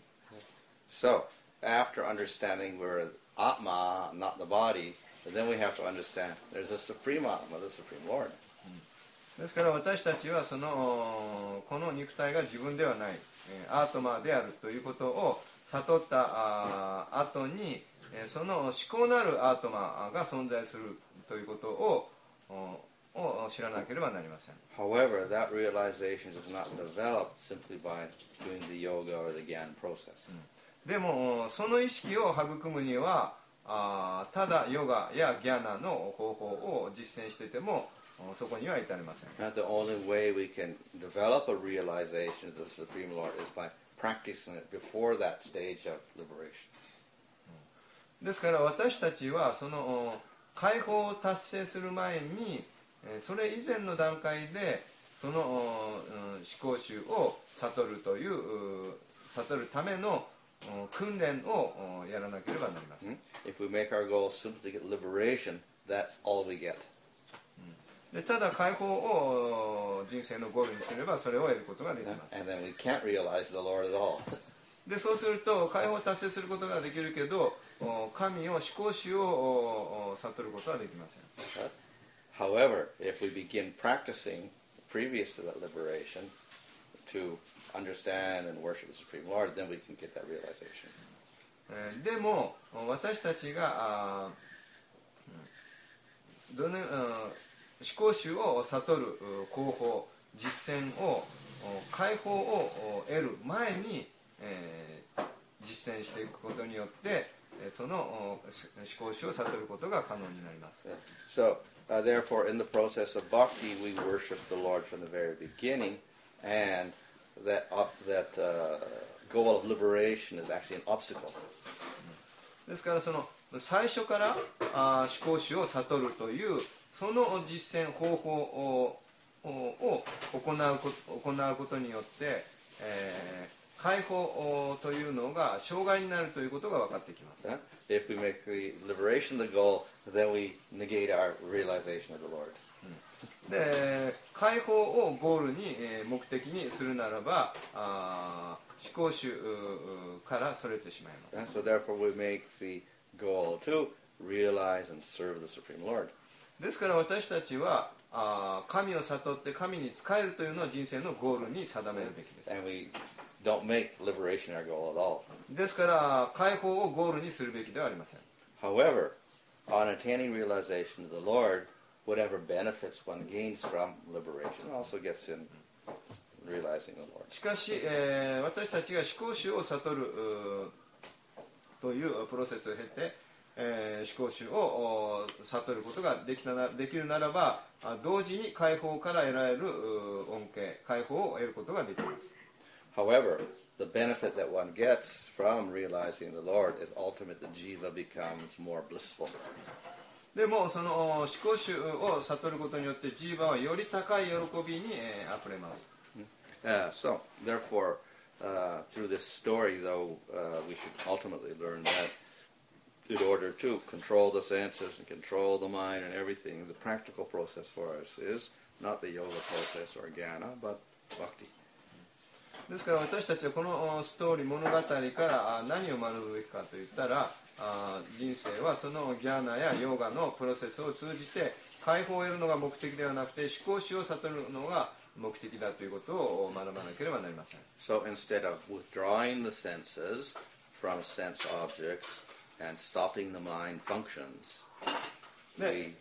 So, after understanding we're Atma, not the body, then we have to understand there's a supreme Atma, the Supreme Lord. ですから私たちはそのこの肉体が自分ではないアートマーであるということを悟ったあ後にその思考なるアートマーが存在するということをを知らなければなりません。 However, that realization does not develop simply by doing the yoga or the Gyan process. でもその意識を育むにはあただヨガやギャナの方法を実践しててもそこには至れません。 Not the only way we can develop a realization of the Supreme Lord is by practicing it before that stage of liberation. ですから私たちはその解放を達成する前にそれ以前の段階でその思考集を悟るという悟るための訓練をやらなければなりません。 If we make our goal simply to get liberation, that's all we get. でただ解放を人生のゴールにすればそれを得ることができます。 And then we can't realize the Lord at all. でそうすると解放を達成することができるけど神を思考主を悟ることはできません。 However, if we begin practicing previous to that liberation to understand and worship the Supreme Lord, then we can get that realization. でも私たちがどの思考主を悟る方法実践を解放を得る前に、えー、実践していくことによってその思考主を悟ることが可能になります。 So, uh, therefore, in the process of bhakti, we worship the Lord from the very beginning, and that uh, that uh, goal of liberation is actually an obstacle. ですからその最初からあ思考主を悟るというその実践方法をを行うこと行うことによって、えー、解放というのが障害になるということが分かってきます。 If we make the liberation the goal, then we negate our realization of the Lord. で解放をゴールに、えー、目的にするならばあ思考主からそれてしまいます。 And so therefore we make the goal to realize and serve the Supreme Lord. ですから私たちはあ神を悟って神に仕えるというのを人生のゴールに定めるべきです。 And we don't make liberation our goal at all. ですから解放をゴールにするべきではありません。 However, on attaining realization of the Lord, whatever benefits one gains from liberation also gets in realizing the Lord. しかし、えー私たちが思考主を悟るうというプロセスを経て、えー思考主をお悟ることができたなできるならば、あ同時に解放から得られるう恩恵、解放を得ることができます。 However, the benefit that one gets from realizing the Lord is ultimate that jiva becomes more blissful. でもその思考主を悟ることによってジーバはより高い喜びに、えー、あふれます。 Uh, so, therefore, uh, through this story, though, uh, we should ultimately learn that in order to control the senses and control the mind and everything, the practical process for us is not the yoga process or jnana, but bhakti. ですから私たちはこのストーリー物語から何を学ぶべきかといったら、人生はそのギャーナやヨガのプロセスを通じて解放を得るのが目的ではなくて思考主を悟るのが目的だということを学ばなければなりません。 So instead of withdrawing the senses from sense objects and stopping the mind functions, we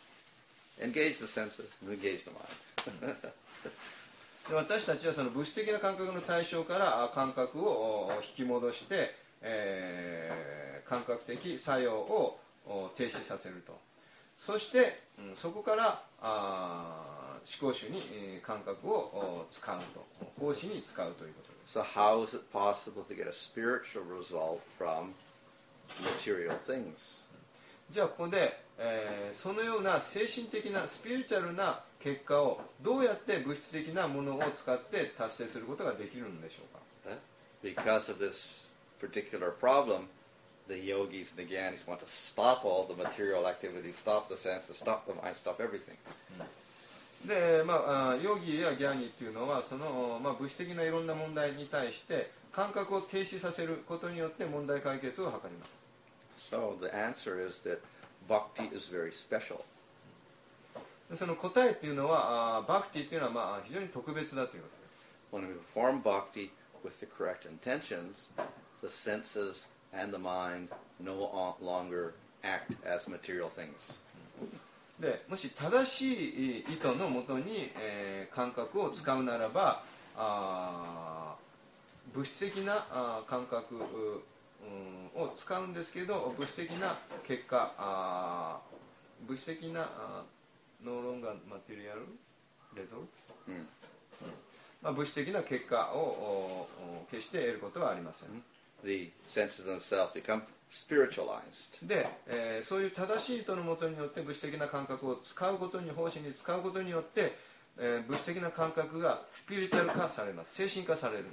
engage the senses and engage the mind. で私たちはその物質的な感覚の対象から感覚を引き戻して、えー、感覚的作用を停止させると。そして、うん、そこからあ思考主に感覚を使うと、奉仕に使うということです。 So how is it possible to get a spiritual result from material things? じゃあここで、えー、そのような精神的なスピリチュアルな結果をどうやって物質的なものを使って達成することができるのでしょうか。 Because of this particular problem, the yogis and the gyanis want to stop all the material activities, stop the senses, stop the mind, stop everything. で、まあ、ヨギやギャーニーっていうのはその、まあ、物質的ないろんな問題に対して感覚を停止させることによって問題解決を図ります。 So the answer is that bhakti is very special. その答えっていうのはバクティっていうのはまあ非常に特別だということです。 When we perform bhakti with the correct intentions, the senses and the mind no longer act as material things. でもし正しい意図のもとに、えー、感覚を使うならばあ物質的なあ感覚、うん、を使うんですけど物質的な結果あ物質的なあノーロンガーマテリアルレゾルト、うんうんまあ、物質的な結果を決して得ることはありません。 The senses themselves become spiritualized. で、えー、そういう正しい意図のもとによって物質的な感覚を使うことに奉仕に使うことによって、えー、物質的な感覚がスピリチュアル化されます。精神化されるんです。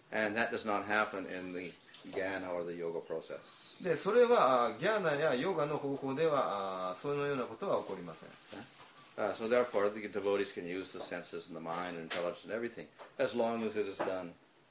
And that does not happen in the jnana or the yoga process. でそれはギャーナやヨガの方法ではそのようなことは起こりません。 Uh, so therefore, the devotees can use the senses and the mind and intelligence and everything, as long as it is done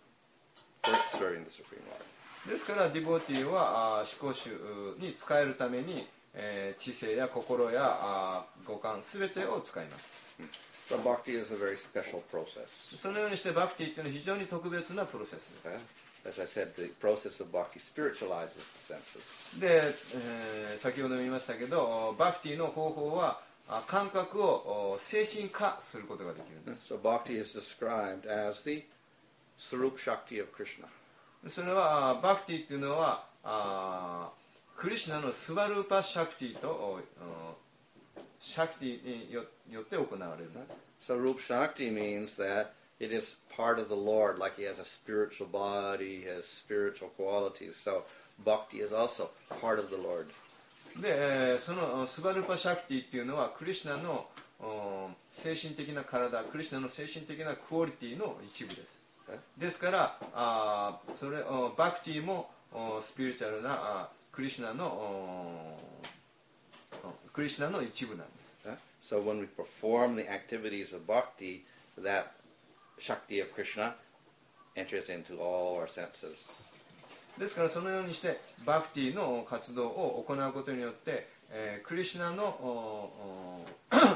for serving the Supreme Lord. ですからディボーティーは思考主に使えるために、えー、知性や心やあ五感すべてを使います。 So bhakti is a very special process. そのようにしてバクティというのは非常に特別なプロセスです。 Uh, as I said, the process of bhakti spiritualizes the senses. で、えー、先ほども言いましたけどバクティの方法は感覚を精神化することができるんです。 So bhakti is described as the Sarup Shakti of Krishna. それはバクティっていうのはあクリシュナのスバルーパシャクティとシャクティによって行われる。 Sarup Shakti means that it is part of the Lord, like he has a spiritual body, he has spiritual qualities. So bhakti is also part of the Lord. で、そのスバルーパシャクティっていうのはクリシュナの精神的な体、クリシュナの精神的なクオリティの一部です。ですからあそれバクティもスピリチュアルなクリシュナのクリシュナの一部なんです。 So when we perform the activities of bhakti, that Shakti of Krishna enters into all our senses. ですからそのようにしてバクティの活動を行うことによって、えー、クリシュナのおお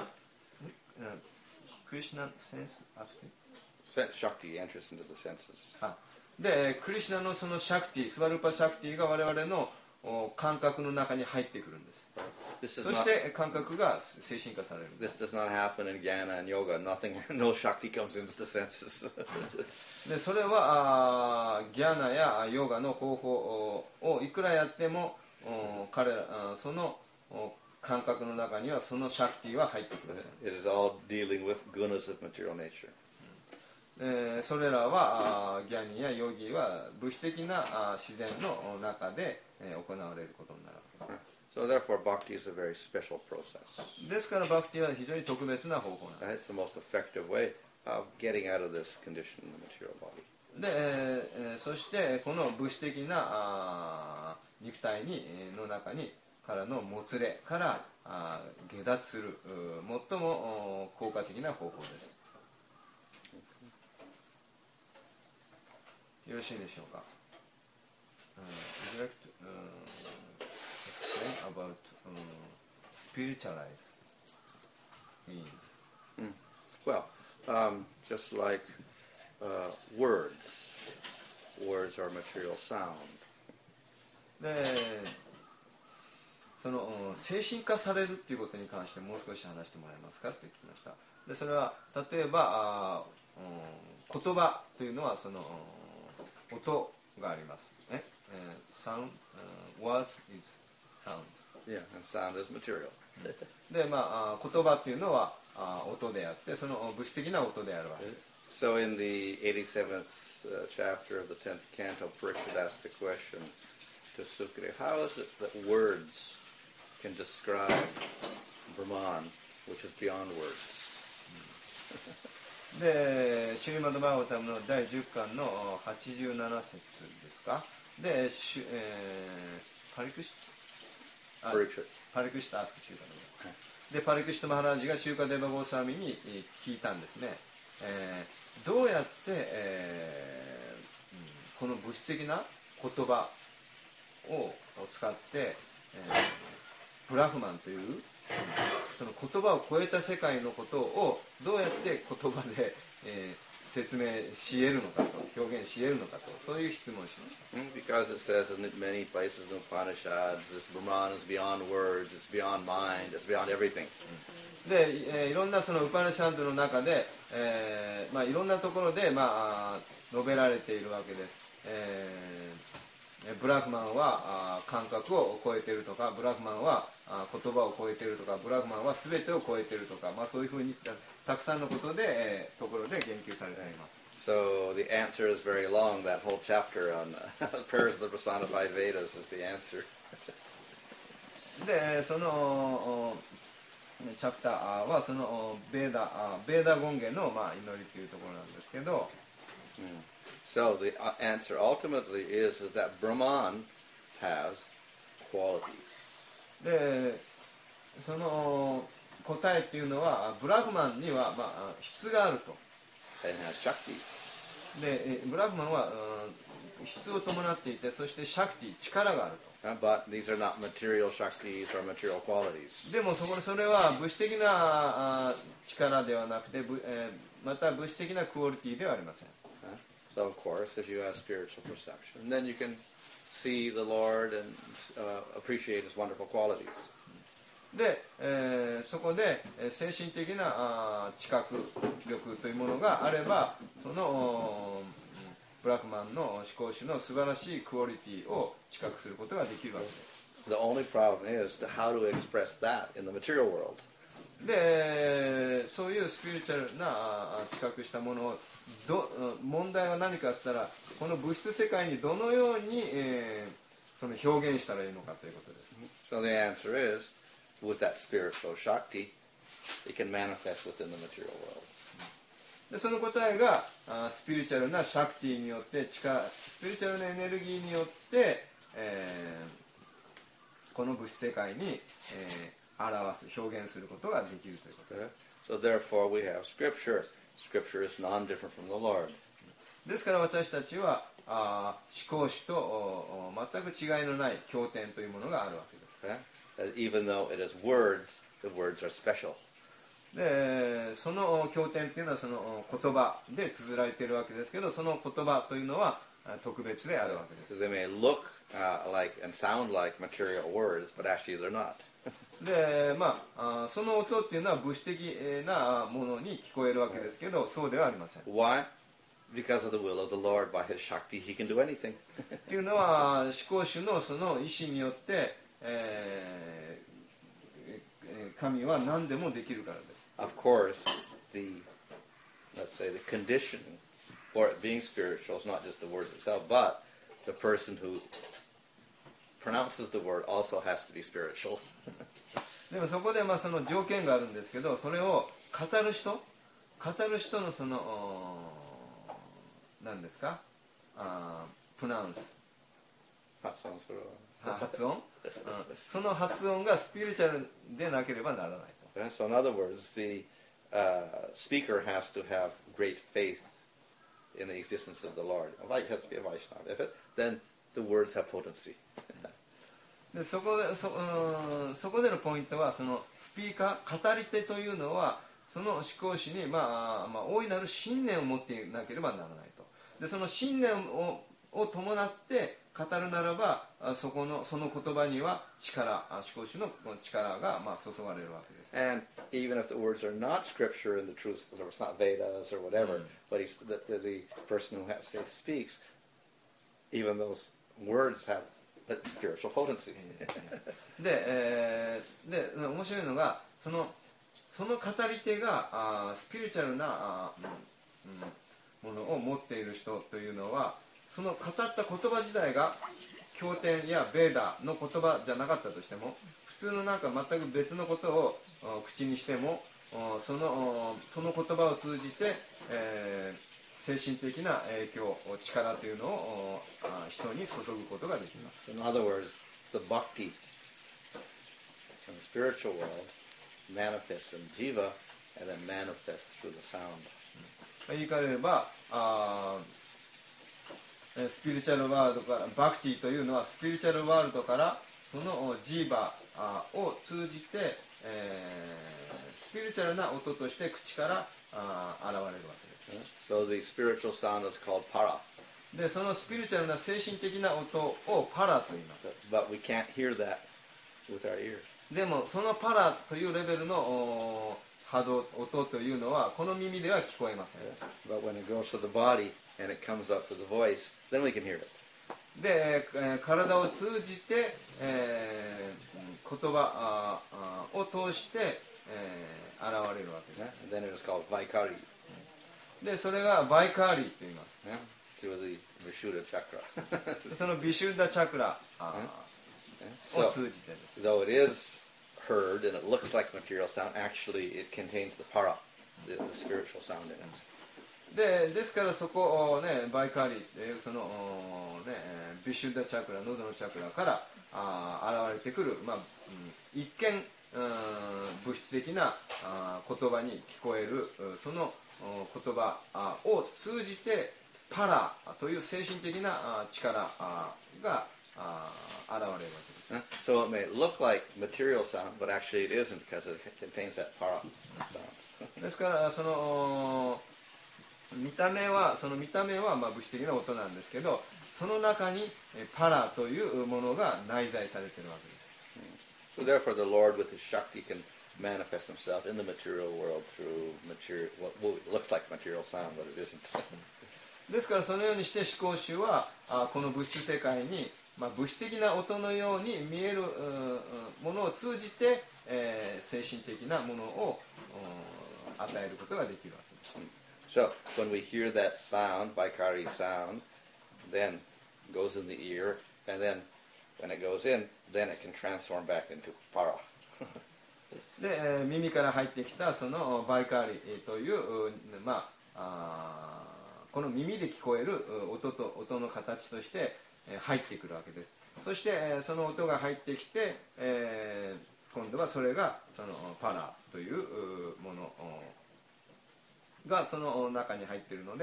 クリシュナセンスアクティ Shakti enters into the senses. あでクリシュナのそのシャクティスワルパシャクティが我々のお感覚の中に入ってくるんです。 This そ does し not て感覚が精神化される。 this does not happen in Jnana and Yoga. Nothing, no Shakti comes into the senses. でそれはあギャナやヨガの方法をいくらやってもお彼らあそのお感覚の中にはそのシャクティは入ってきません。 It is all dealing with gunas of material nature. えーそれらはあギャニやヨギは物質的なあ自然の中で、えー行われることになるわけです。 So therefore, bhakti is a very special process. ですからバクティは非常に特別な方法なんです。 That's the most effective way of getting out of this condition in the material body. で、えーそしてこの物質的なあー肉体にの中にからのもつれからあー下脱するう最もお効果的な方法です。よろしいでしょうか。Uh, would you like to, uh, explain about um, spiritualized means? Well, um, just like uh, words, words are material sound. でそのうん精神化されるっていうことに関してもう少し話してもらえますかって聞きました。でそれは例えばあ、うん、言葉というのはその、うん、音がありますね。えー、sound、uh, words is sound. Yeah, and sound is material. でまああ言葉っていうのはあ音であってその物質的な音であるわけです。 So in the eighty-seventh uh, chapter of the tenth canto, Parikshit asked the question to Sukadeva, how is it that words can describe Brahman, which is beyond words? でシュリマドバーガータムのだいじゅっかんのはちじゅうなな節ですか。で、シュえー、パリクシあ Parikshit. パリクシタアスクシューカデバでパリクシタマハラージがシューカデバゴーサーミに聞いたんですね。えー、どうやって、えーうん、この物質的な言葉を使って、えー、ブラフマンというその言葉を超えた世界のことをどうやって言葉で、えー、説明し得るのかと表現し得るのかとそういう質問をしました。 Because it says in many places in Upanishads, this Brahman is beyond words, it's beyond mind, it's beyond everything. で、えー、いろんなそのウパニシャンドの中で、えーまあ、いろんなところで、まあ、述べられているわけです。えーブラフマンは感覚を超えているとかブラフマンは言葉を超えているとかブラフマンは全てを超えているとか、まあ、そういうふうにたくさんのことで、えー、ところで言及されています。 So the answer is very long. That whole chapter on prayers of the personified Vedas is the answer. でそのチャプターはそのベーダベーダ権現の、まあ、祈りというところなんですけど、 Mm. So the answer ultimately is that Brahman has qualities. でその答えっていうのはブラフマンには、まあ、質があると。 And has shaktis. でブラフマンは、うん、質を伴っていてそしてシャクティ力があると。 Uh, but these are not material shaktis or material qualities. でもそこそれは物質的なあ力ではなくて、えー、また物質的なクオリティではありません。 So of course, if you have spiritual perception, then you can see the Lord and uh, appreciate His wonderful qualities. で、えー、そこで精神的なあ知覚力というものがあればそのブラフマンの思考主の素晴らしいクオリティを知覚することができるわけです。 The only problem is how to express that in the material world. でそういうスピリチュアルな知覚したものをど問題は何かと言ったらこの物質世界にどのように、えー、その表現したらいいのかということです。 So the answer is, with that spiritual shakti, it can manifest within the material world. でその答えがあスピリチュアルなシャクティによって力スピリチュアルなエネルギーによって、えー、この物質世界に、えー表す表現することができるということです。 So therefore we have scripture. Scripture is non-different from the Lord. ですから私たちはあ思考主とおお全く違いのない経典というものがあるわけです。 Yeah? That even though it is words, the words are special. でその経典というのはその言葉で綴られているわけですけど、その言葉というのはあ特別であるわけです。 So they may look uh, like and sound like material words, but actually they're not. でまあ、あその音っていうのは物質的なものに聞こえるわけですけど、そうではありません。 Why? Because of the will of the Lord. By His Shakti, He can do anything. っていうのは思考主のその意志によって、えー、神は何でもできるからです。 Of course, the, let's say, the condition for it being spiritual is not just the words itself, but the person who pronounces the word also has to be spiritual. でもそこでまあその条件があるんですけど、それを語る人、語る人のその何ですか、あプナウンス、 発音する。 発音、うん、その発音がスピリチュアルでなければならないと。 So in other words, the uh, speaker has to have great faith in the existence of the Lord. Like it has to be a Vaishnava. If it, then the words have potency. でそこで そ,、うん、そこでのポイントは、そのスピーカー、語り手というのはその思考主に、まあまあ、大いなる信念を持っていなければならないと。でその信念をを伴って語るならば、そこのその言葉には力、思考主の力がまあ注がれるわけです。 And even if the words are not scripture in the truth, it's not Vedas or whatever, Mm. but he's, the, the, the person who has faith speaks, even those words have spiritual potency. で、えー、で面白いのが、そのその語り手があスピリチュアルなあ、うんうん、ものを持っている人というのは、その語った言葉自体が経典やベーダの言葉じゃなかったとしても、普通のなんか全く別のことを口にしても、そのその言葉を通じて、えー精神的な影響、力というのを人に注ぐことができます。 So in other words, the bhakti in the spiritual world manifests in jiva and then manifests through the sound. 言い換えれば、あスピリチュアルワールドから、バクティというのはスピリチュアルワールドからそのジーバを通じて、えー、スピリチュアルな音として口からあ現れるわけです。 So the spiritual sound is called para. でそのスピリチュアルな精神的な音をパラと言います。 But we can't hear that with our ears. でもそのパラというレベルの波動、音というのはこの耳では聞こえません。 But when it goes to the body and it comes out to the voice, then we can hear it. で、えー、体を通じて、えー、言葉ああを通して、えー、現れるわけです。 And then it is called vaikari. でそれがバイカーリーと言います。 Through the Vishuddha chakra. そのビシュッダチャクラあ So, を通じてです。 though it is heard and it looks like material sound, actually it contains the para, the, the spiritual sound in it. でですからそこをね、バイカーリーっていうそのね、ビシュッダチャクラ、喉のチャクラからあ現れてくる、まあ、うん、一見うん物質的なあ言葉に聞こえるその言葉を通じてパラという精神的な力が現れるわけです。 So it may look like material sound, but actually it isn't because it contains that para sound. ですからその見た目はその見た目はまあ物質的な音なんですけど、その中にパラというものが内在されているわけです。 So therefore the Lord with His Shakti can manifest Himself in the material world through material, what looks like material sound, but it isn't. ですからそのようにして思考主はあこの物質世界に、まあ、物質的な音のように見えるものを通じて、えー、精神的なものを与えることができるわけです。 So when we hear that sound, Vaikari sound, then it goes in the ear, and then when it goes in, then it can transform back into para. で、えー、耳から入ってきたそのバイカーリという、まあ、あこの耳で聞こえる音と音の形として入ってくるわけです。そして、えー、その音が入ってきて、えー、今度はそれがそのパラというものがその中に入っているので、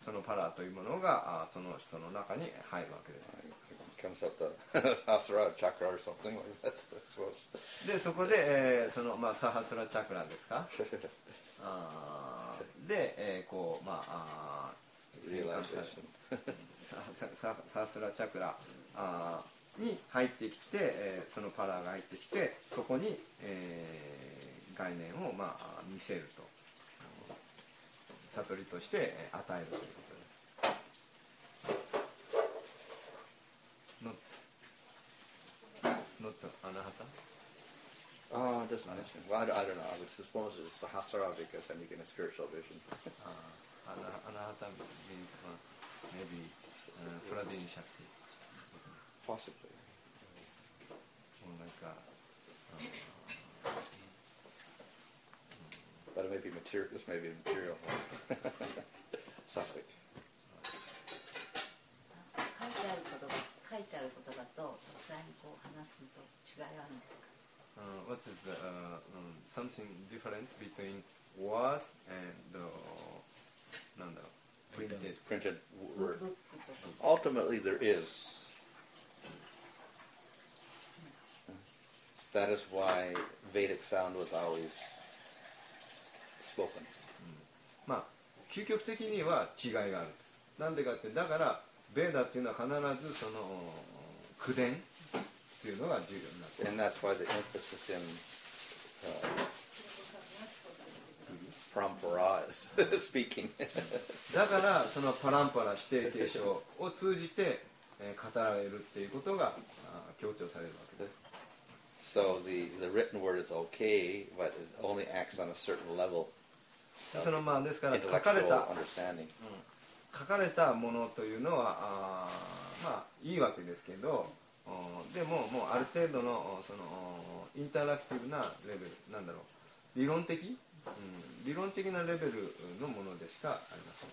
そのパラというものがあその人の中に入るわけです。 Comes out the Sahasrara chakra or something like that, I suppose. でそこで、えー、そのまあサハスラチャクラですかあで、えー、こうまああ Realization. サササハスラチャクラあに入ってきて、えー、そのパラが入ってきてそこに、えー、概念をまあ見せると悟りとして与えるということです。Not anahata? Oh, it doesn't mention. Well, I, don't- I don't know. I would suppose it's Sahasrara because I'm getting a spiritual vision. Uh, ana- anahata means uh, maybe uh, Pradini Shakti. Possibly. Or like a, uh, But it may be material. This may be material. Sattvic. 書いてある言葉、書いてある言葉と実際にこう話すのと違いあるんですか？ uh, what is the, uh, um, something different between word and the なんだろう printed Printed ブ word. ックと Ultimately, there is. That is why Vedic sound was always spoken. まあ究極的には違いがある。なんでかってだからベーダっていうのは必ずその口伝っていうのが重要になっている。 And that's why the emphasis in uh, parampara is speaking. だからそのパランパラ指定継承を通じて、えー語られるっていうことがあー強調されるわけです。 So the, the written word is okay, but it only acts on a certain level そのまあですから書か intellectual れた understanding. 書かれたものというのはあーまあいいわけですけど、おでももうある程度のそのインタラクティブなレベルなんだろう理論的、うん、理論的なレベルのものでしかありません。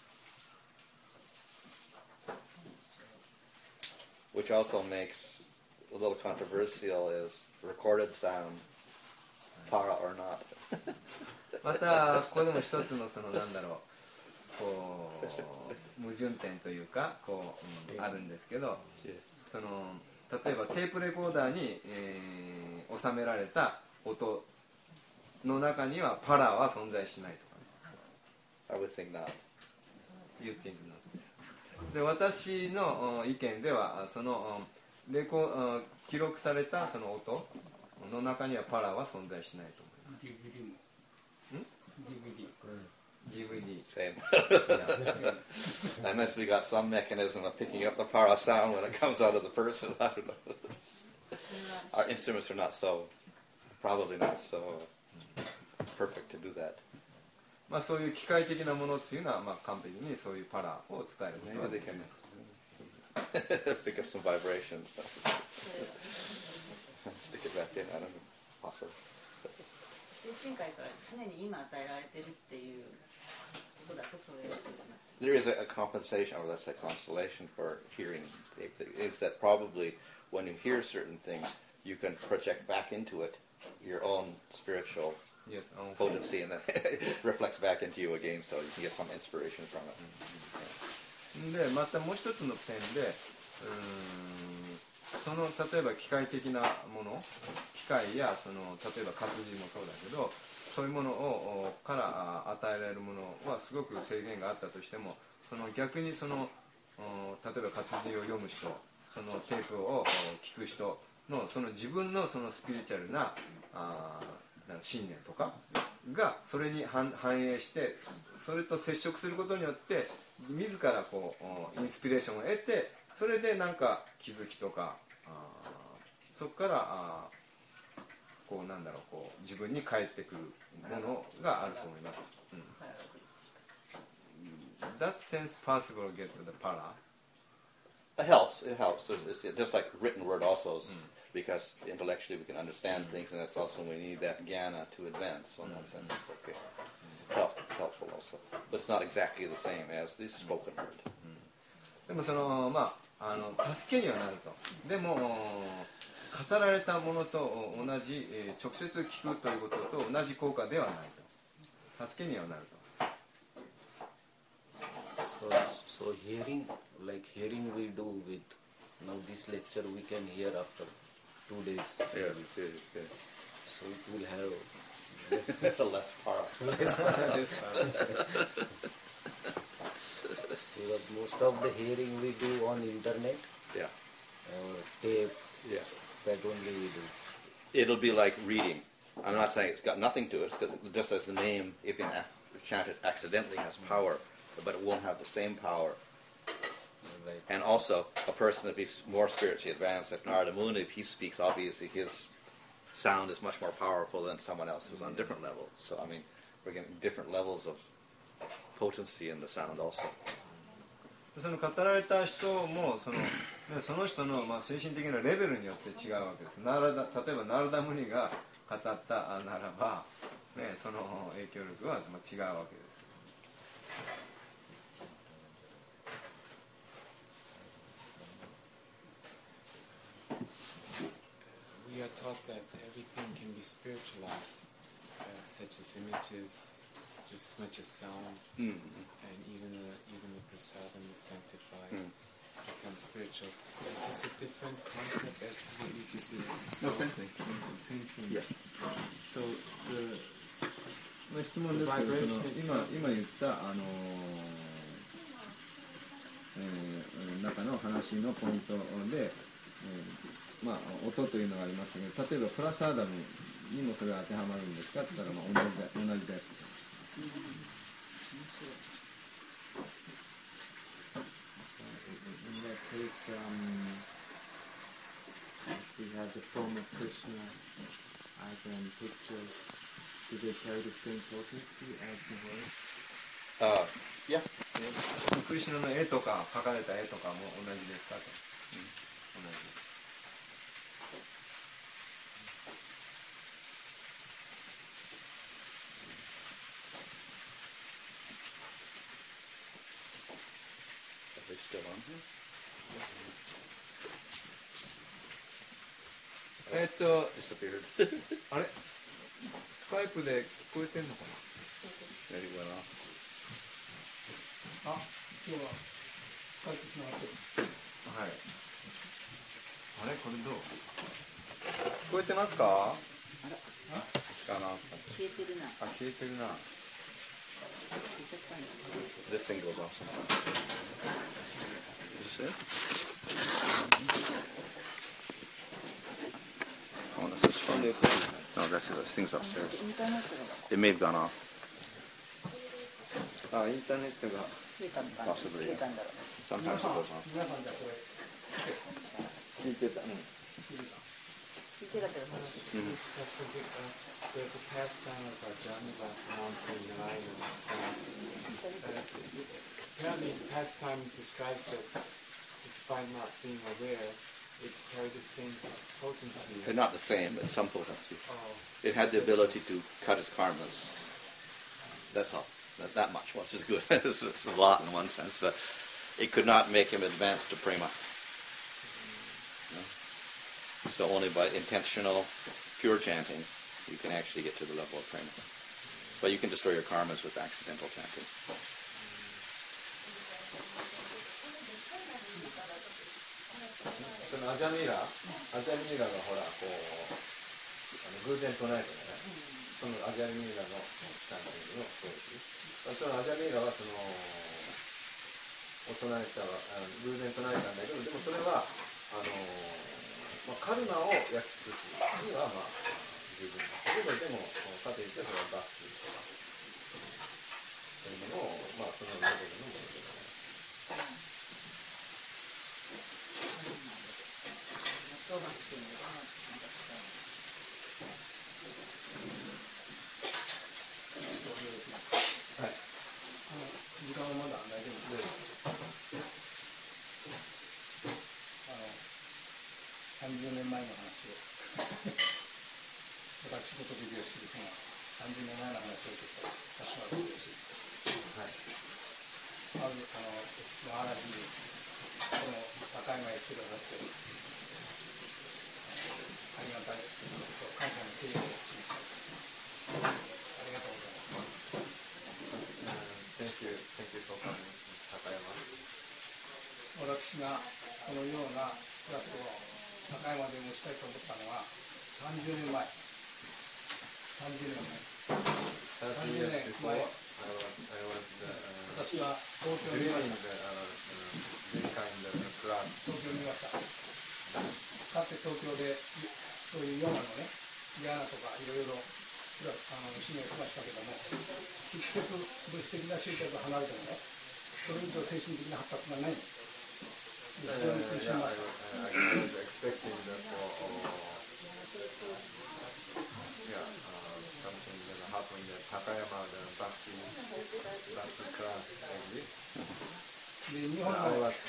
Which also makes a little controversial is recorded sound, para or not. またここでも一つのそのなんだろうこう矛盾点というかこう、うん、あるんですけど、その例えばテープレコーダーに、えー、収められた音の中にはパラは存在しないとかね。 I would think not. You think not. で私のお意見ではそのおレコお記録されたその音の中にはパラは存在しないと思います。 ディーブイディー も ディーブイディーディーブイディー Same. Unless we got some mechanism of picking up the para sound when it comes out of the person. I don't know. Our instruments are not so, probably not so perfect to do that. まあそういう機械的なものっていうのはまあ完璧にそういうパラを伝えることが Maybe で they きる。 can pick up some vibration. Stick it back in. I don't know. Possible. 精神界から常に今与えられてるっていうことだとそれを There is a, a compensation, or let's say constellation for hearing. Is that probably when you hear certain things, you can project back into it your own spiritual Yes, um, potency, and then reflects back into you again, so you can get some inspiration from it. でまたもう一つの点でうーんその例えば機械的なもの機械やその例えば活字もそうだけどそういうものをからあ与えられるものはすごく制限があったとしてもその逆にそのお例えば活字を読む人そのテープを聞く人のその自分のそのスピリチュアルなあなんか信念とかがそれに反反映してそれと接触することによって自らこうインスピレーションを得てそれでなんか気づきとかあそこからあこうなんだろうこう自分に返ってくるものがあると思います。うん、That sense possible to get to the para. It helps. It helps. It's, it's just like written word also, is, because intellectually we can understand things, and that's also we need that jnana to advance. So in that sense, it's okay. Help, it's helpful also, but it's not exactly the same as the spoken word. でもそのまああの助けにはなると。でも語られたものと同じ、えー、直接聞くということと同じ効果ではないと。助けにはなると。 少 So, so hearing, like hearing we do with, now this lecture we can hear after two days. Yeah, good, good. So it will have Less powerful. because most of the hearing we do on internet Yeah, or tape, yeah. that only we do. It'll be like reading. I'm not saying it's got nothing to it. It's got, just as the name, if been chanted accidentally, has power, but it won't have the same power. Right. And also, a person if he's more spiritually advanced, if Narada Muni, if he speaks, obviously his sound is much more powerful than someone else who's on a different level. So, I mean, we're getting different levels of potency in the sound also. その語られた人もその、ね、その人のまあ精神的なレベルによって違うわけです。ナラダ例えばナラダムニが語ったならば、ね、その影響力はまあ違うわけです。 We are taught that everything can be spiritualized, uh, such as images, just as much as sound, Mm. and even the, even the prasadam is sanctified, Mm. becomes spiritual. Is this a different concept as to what you just said? No, same thing. Same thing. Yeah. So the まあ質問ですけど、その今今言ったあのえー、中の話のポイントで、えー、まあ音というのがありましたけど、例えばプラスアダムにもそれは当てはまるんですかって言ったら、まあ同じだ同じです。 in that case, um, we have the form of Krishna, icon and pictures. Do they carry the same potency as the word? Uh, yeah. クリシュナの絵とか描かれた絵とかも同じですかと、うん、同じです。 Are they still on here? えっと Disappeared. あれスカイプで聞こえてんのか Maybe went off. あ、今日は帰ってきなかった。 な。はい。あれこれどう聞こえてますか？ It's gone off. 消えてるな。 あ、消えてるな。 消えちゃったんだ。 This thing goes off sometimes. Did you see it? Oh, this is from... No, that's this thing's upstairs. インターネットが It may have gone off. あ、インターネットが消えたのかな。 Possibly. 消えたんだろう。 Sometimes it goes off. 皆さんじゃあこれ聞いてた。うん。 聞いてたけど、その That's what the, uh, the, the pastime of Rajanava pronouncing the line of the sound. Uh, apparently, the pastime describes that despite not being aware, it carried the same potency. They're not the same, but some potency. Oh, It had the ability to cut his karmas. That's all. That, that much, which is good. It's, it's a lot in one sense, but it could not make him advance to prema. No? So only by intentional, pure chanting, you can actually get to the level of prema. But you can destroy your karmas with accidental chanting. そのアジャミーラ、アジャミーラがほらこうあの偶然唱えてね、そのアジャミーラのチャンティングの当時、そのアジャミーラはそのを唱えたあの偶然唱えたんだけど、でもそれはあの、まあ、カルマを焼き尽くすにはまあ十分だけど、でもかといってそれはバックとかそういうものをまあそのレベルのものではない。 トーマスっていうのがなんか違う。 はい。 あの時間はまだ大丈夫です。あのさんじゅうねんまえの話を私事ビデオシリーズがさんじゅうねんまえの話をちょっとさせてもらってよろしいですか。はい。あるあのマハラジにこの高山へ来てくださってありがたい感謝の敬意をしました。ありがとうございます。 Thank you, thank you for coming, Takayama. 高山でもしたいと思ったのはさんじゅうねんまえさんじゅうねんまえさんじゅうねんまえ私は東京にいました東京にいましたかつて東京でそういうヨガのねギャーナとかいろいろあの指名しましたけども結局物質的な集客が離れてもねそれ以上精神的な発達がない非常に苦しみましたで日本の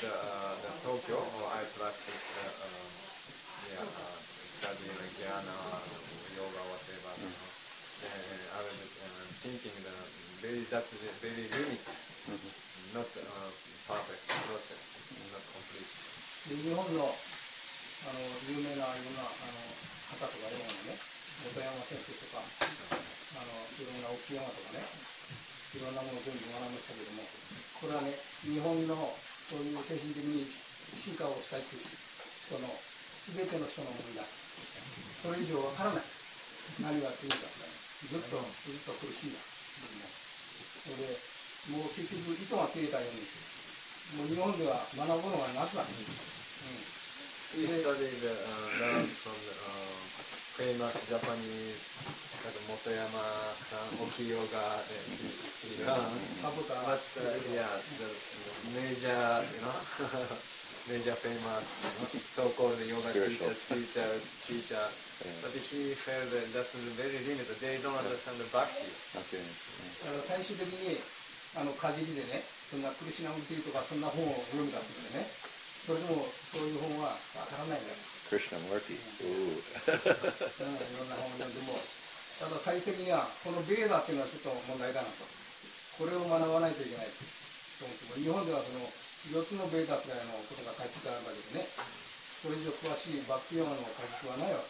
studying like Jnana, yoga, whatever. You know. uh, I was uh, thinking that very that's very limit, not uh, perfect process, not complete. で日本のあの有名なようなあの方とかヨガのね、本山先生とか、あのいろんな沖山とかね、いろんなものを全部学びましたけども、これはね、日本のそういう精神的に進化をしたいという人の全ての人の問題。それ以上わからない。何があっていいかってずっとずっと苦しいんだ。それでもう結局糸が切れたように、もう日本では学ぶのがなくなっている。 We studied uh, learned from the uh, famous Japanese like Motoyama-san, Oki-yoga, but uh, yeah, the major, you know. Major famous, you know, so-called yoga teacher, teacher, teacher, yeah. But he felt that that's very limited. They don't understand the bhakti. Okay. 最終的にあのかじりでね、そんなクリシナムティとかそんな本を読んだんですよね。それでもそういう本はわからないんだよ。 クリシナムティ。おお。いろんな本を読んでも、ただ最終的にはこのベーダっていうのはちょっと問題だなと。これを学ばないといけないと思っても、日本ではそのよっつのベーダくらいのことが書いてあるんだけどね、それ以上詳しいバックヨガの書きはないわけ。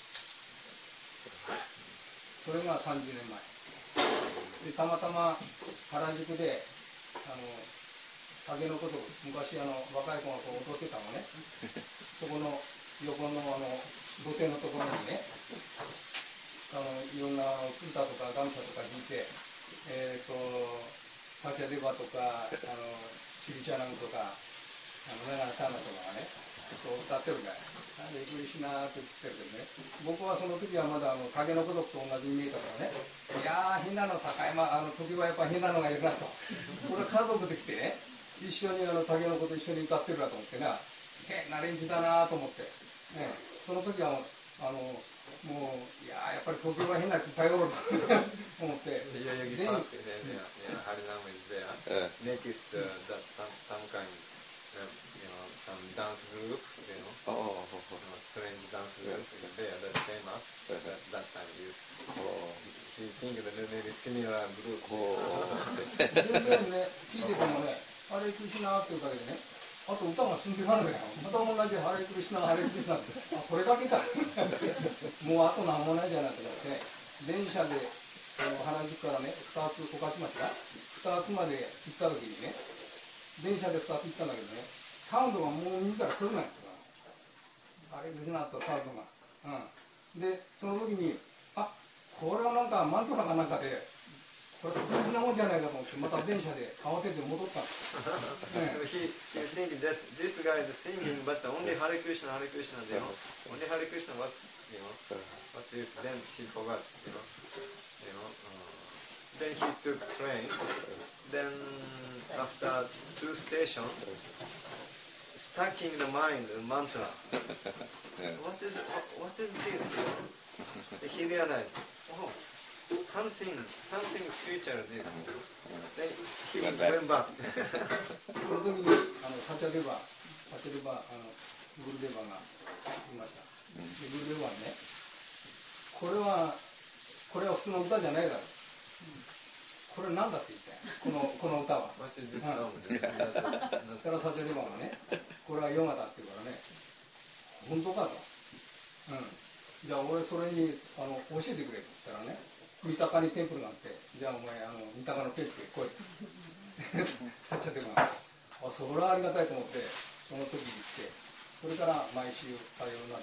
それがさんじゅうねんまえで、たまたま原宿であの竹のこと昔あの若い子がこう踊ってたのねそこの横のあの土手のところにね、あのいろんな歌とかガムシャとか弾いて、えっとサチャデバとかあのシリチャナムとか、あのメガネタナとかがね、こう歌ってるんだよ。なんで、クリシナーって言ってるけどね、僕はその時はまだあの竹の子族と同じに見えたからね、いやー、ひなの高山、あの時はやっぱひなのがいるなと、これ家族で来てね、一緒にあの竹の子と一緒に歌ってるなと思ってな、変な連中だなと思って、ね、その時はあのもう、いやー、やっぱり東京は変なやついっぱいおると思って、 いやいや、いや、ハリナム is there. Next, uh, that some some kind, uh, you know, some dance group, you know, oh, you know, strange dance group is there that's famous. That that time is. He think that maybe similar group. 全然ね、聞いててもね、ハレクリシナっていうだけでね。あと歌が進んでいかなきゃまた同じハレクリシナハレクリシナってあこれだけかもうあと何もないじゃなくて電車で原宿からねふたつ十勝町がふたつまで行った時にね電車でふたつ行ったんだけどねサウンドがもう耳から取れないんですよハレクリシナとサウンドが、うん、でその時にあこれはなんかマントラかなんかでこれこんなもんじゃないかと思ってまた電車で慌てて戻ったんです。 he he think this this guy is singing but only Hare Krishna Hare Krishna you know only Hare Krishna what you know what is then he forgot you know you know uh, then he took train then after two stations stuck in the mind mantra what is what is this you know he realized oh something, something spiritual this. Then he went back. その時にあのサチャデバ、サチャデバあのグルデバがいました。でグルデバはね、これはこれは普通の歌じゃないだろう。これなんだって言ったよ。このこの歌は。だからサチャデバがね、これはヨガだって言うからね、本当かと。うん。じゃあ俺それにあの教えてくれって言ったらね。三鷹にテンプルがあって、じゃあお前あの三鷹のテンプル来いって。サチャデバが、あ、それはありがたいと思って、その時に来て、 それから毎週通うようになって、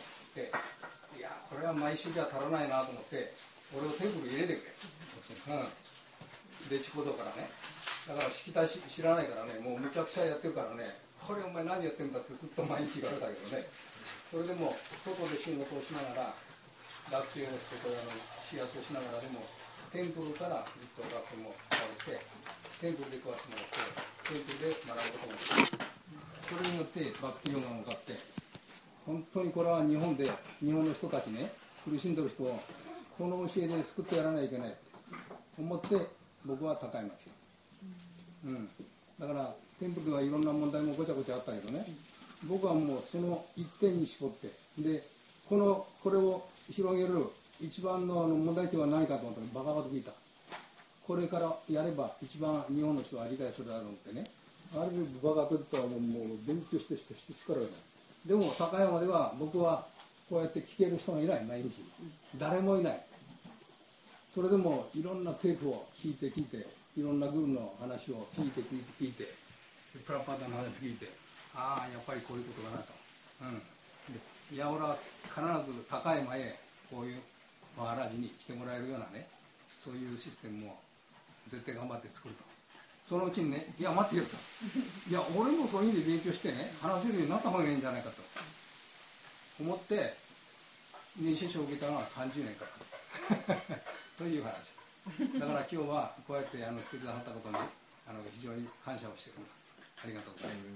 いやこれは毎週じゃ足らないなと思って、俺をテーブル入れてくれ、うん、でちことからね。だからしきたし知らないからね、もうむちゃくちゃやってるからね、これお前何やってんだってずっと毎日言われたけどね。それでも外で仕事をしながら、学生の人とあの視圧をしながらでも、テンプルからずっと学校も通って、テンプルで食わしてもらって、テンプルで学ぶこともできる。それによってバツキヨガが分かって、本当にこれは日本で、日本の人たちね、苦しんでる人をこの教えで救ってやらないといけないと思って僕は高いますよ、うん、だからテンプルではいろんな問題もごちゃごちゃあったけどね、僕はもうその一点に絞って、でこのこれを広げる一番のあの問題点は何かと思ったらバカバカと聞いた。これからやれば一番日本の人は理解するだろうってね、ある意味バカと言ったらもう勉強してしてして力がない。でも高山では僕はこうやって聞ける人がいない、毎日誰もいない。それでもいろんなテープを聞いて聞いて、いろんなグルの話を聞いて聞いて聞いて、プラパダの話聞いて、ああやっぱりこういうことだなと、うん、でいや俺は必ず高山へこういうマハラジに来てもらえるようなね、そういうシステムを絶対頑張って作ると。そのうちにね、いや待ってよと、いや俺もそういう意味で勉強してね、話せるようになった方がいいんじゃないかと思って練習書を受けたのはさんじゅうねんからという話だから今日はこうやってあの来てくださったことにあの非常に感謝をしております。ありがとうございます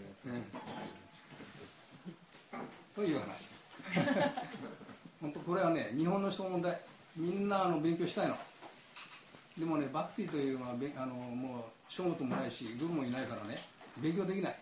、うん、という話本当これはね、日本の人の問題、みんなあの勉強したいの。でもね、バクティというのはあのもう書物もないしグルもいないからね、勉強できない。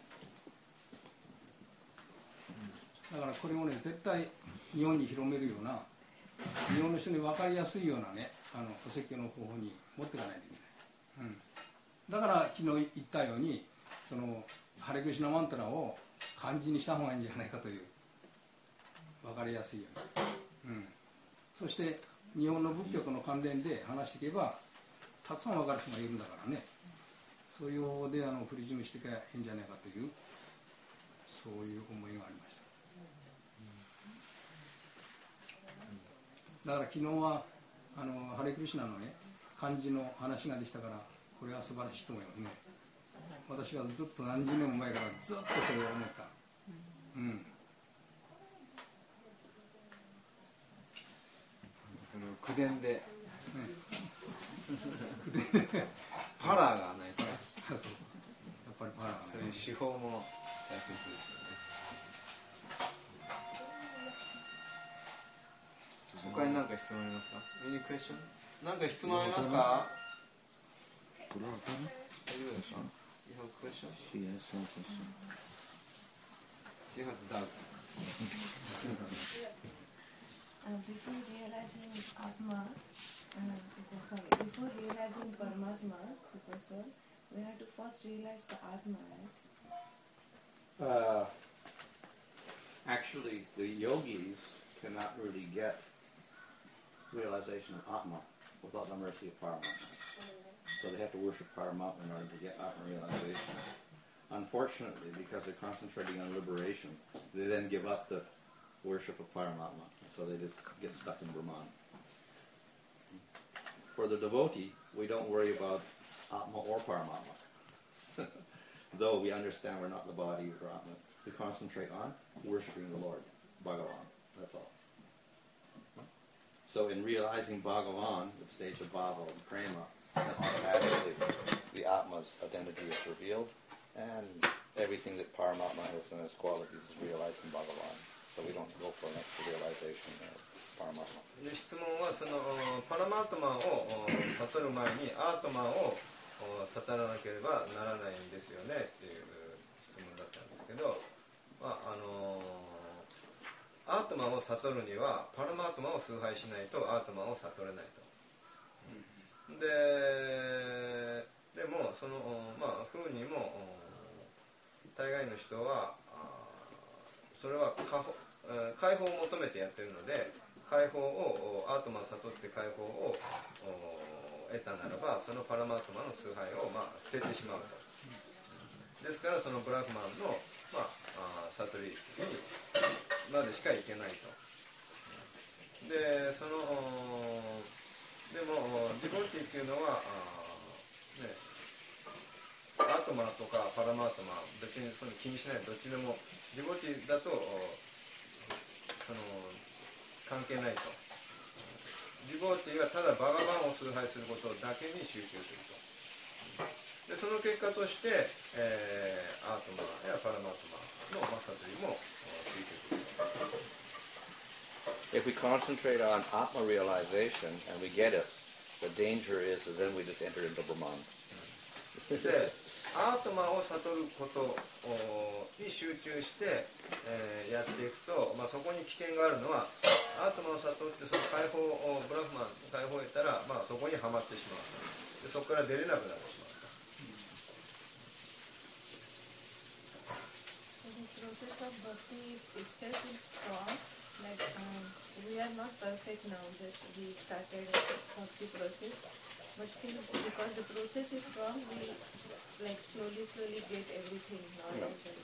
だからこれをね、絶対日本に広めるような、日本の人に分かりやすいようなね、あのお説教の方法に持っていかないといけない、うん、だから昨日言ったように、そのハレクリシュナマントラを漢字にした方がいいんじゃないかという、分かりやすいように、うん、そして日本の仏教との関連で話していけばたくさん分かる人がいるんだからね、そういう方法であのプリズムしていけばいいんじゃないかという、そういう思いがありました。だから昨日はあのハレクリシュナのね、漢字の話ができたから、これは素晴らしいと思いますね。私はずっと何十年も前からずっとそれを思った、うん、 その口伝で、 うんパラーがないとやっぱりパラーがない、 そういう手法も大切ですよね。他に何か質問ありますか？ Any question？ 何か質問ありますか？大丈夫ですか？ You have a question? She has some question. She has doubt. Uh, before realizing Atma, uh, sorry, before realizing Paramatma, Super Soul, we have to first realize the Atma, right? Uh, actually, the yogis cannot really get realization of Atma without the mercy of Paramatma. So they have to worship Paramatma in order to get Atma realization. Unfortunately, because they're concentrating on liberation, they then give up the worship of Paramatma. So they just get stuck in Brahman. For the devotee, we don't worry about Atma or Paramatma. Though we understand we're not the body or Atma. We concentrate on worshiping the Lord, Bhagavan. That's all. So in realizing Bhagavan, the stage of Bhava and Prema, then automatically the Atma's identity is revealed, and everything that Paramatma has in its qualities is realized in Bhagavan. So we don't go for next realization of Paramatma. で質問はそのパラマートマを悟る前にアートマを悟らなければならないんですよねっていう質問だったんですけど、まああのアートマを悟るにはパラマートマを崇拝しないとアートマを悟れないと。で、でもそのまあ風にも大概の人はそれは解放を求めてやってるので、解放をアートマを悟って解放を得たならば、そのパラマートマの崇拝をまあ捨ててしまうと。ですからそのブラフマンの、まあ、 あ悟りにまでしかいけないと。でそのでもディボティっていうのはあ、ね、アートマとかパラマートマ別にその気にしない、どっちでもディボティだとその関係ないと。ディボティはただバガバンを崇拝することだけに集中すると。でその結果として、えー、アートマやパラマートマの悟りもついてくると。 If we concentrate on Atma realization and we get it, the danger is that then we just enter into Brahman. で、アートマを悟ることに集中して、えー、やっていくと、まあ、そこに危険があるのは、アートマを悟ってその解放をブラフマン解放を得たら、まあ、そこにはまってしまう。でそこから出れなくなってしまう。 So the process of bhakti is itself is strong. Like um, we are not perfect now, just we started bhakti process, but still because the process is strong, we like slowly, slowly get everything knowledge. Yeah.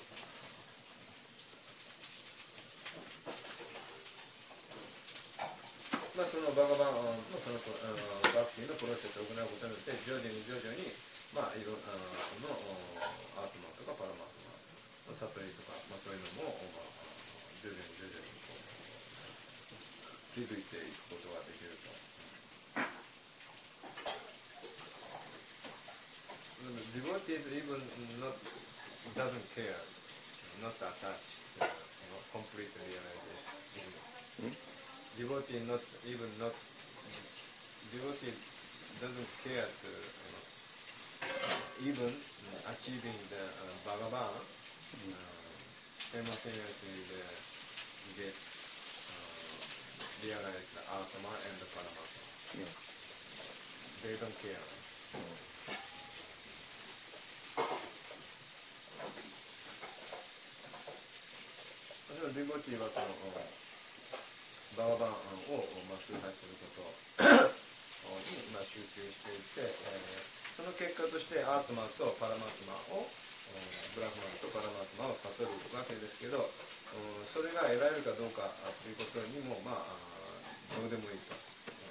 まあそのバガバンのそのバクティのプロセスを行うことによって徐々に徐々にまあいろあのアートマとかパラマートマの悟りとか、まあ、そういうのも、まあ、徐々に徐々にこう気づいていくことができると。Devotee is even not doesn't care, not attached, uh, you know, complete realization. Devotee not even not devotee doesn't care to you know, even achieving the uh, Bhagavan uh, simultaneously the, get uh, realize the Atma and the Paramatma. Yeah. They don't care. Mm. ディボティはそのバガバンを、まあ、崇拝することに、まあ、集中していて、えー、その結果としてアートマとパラマートマをブラフマンとパラマートマを悟るわけですけど、それが得られるかどうかということにもまあどうでもいいと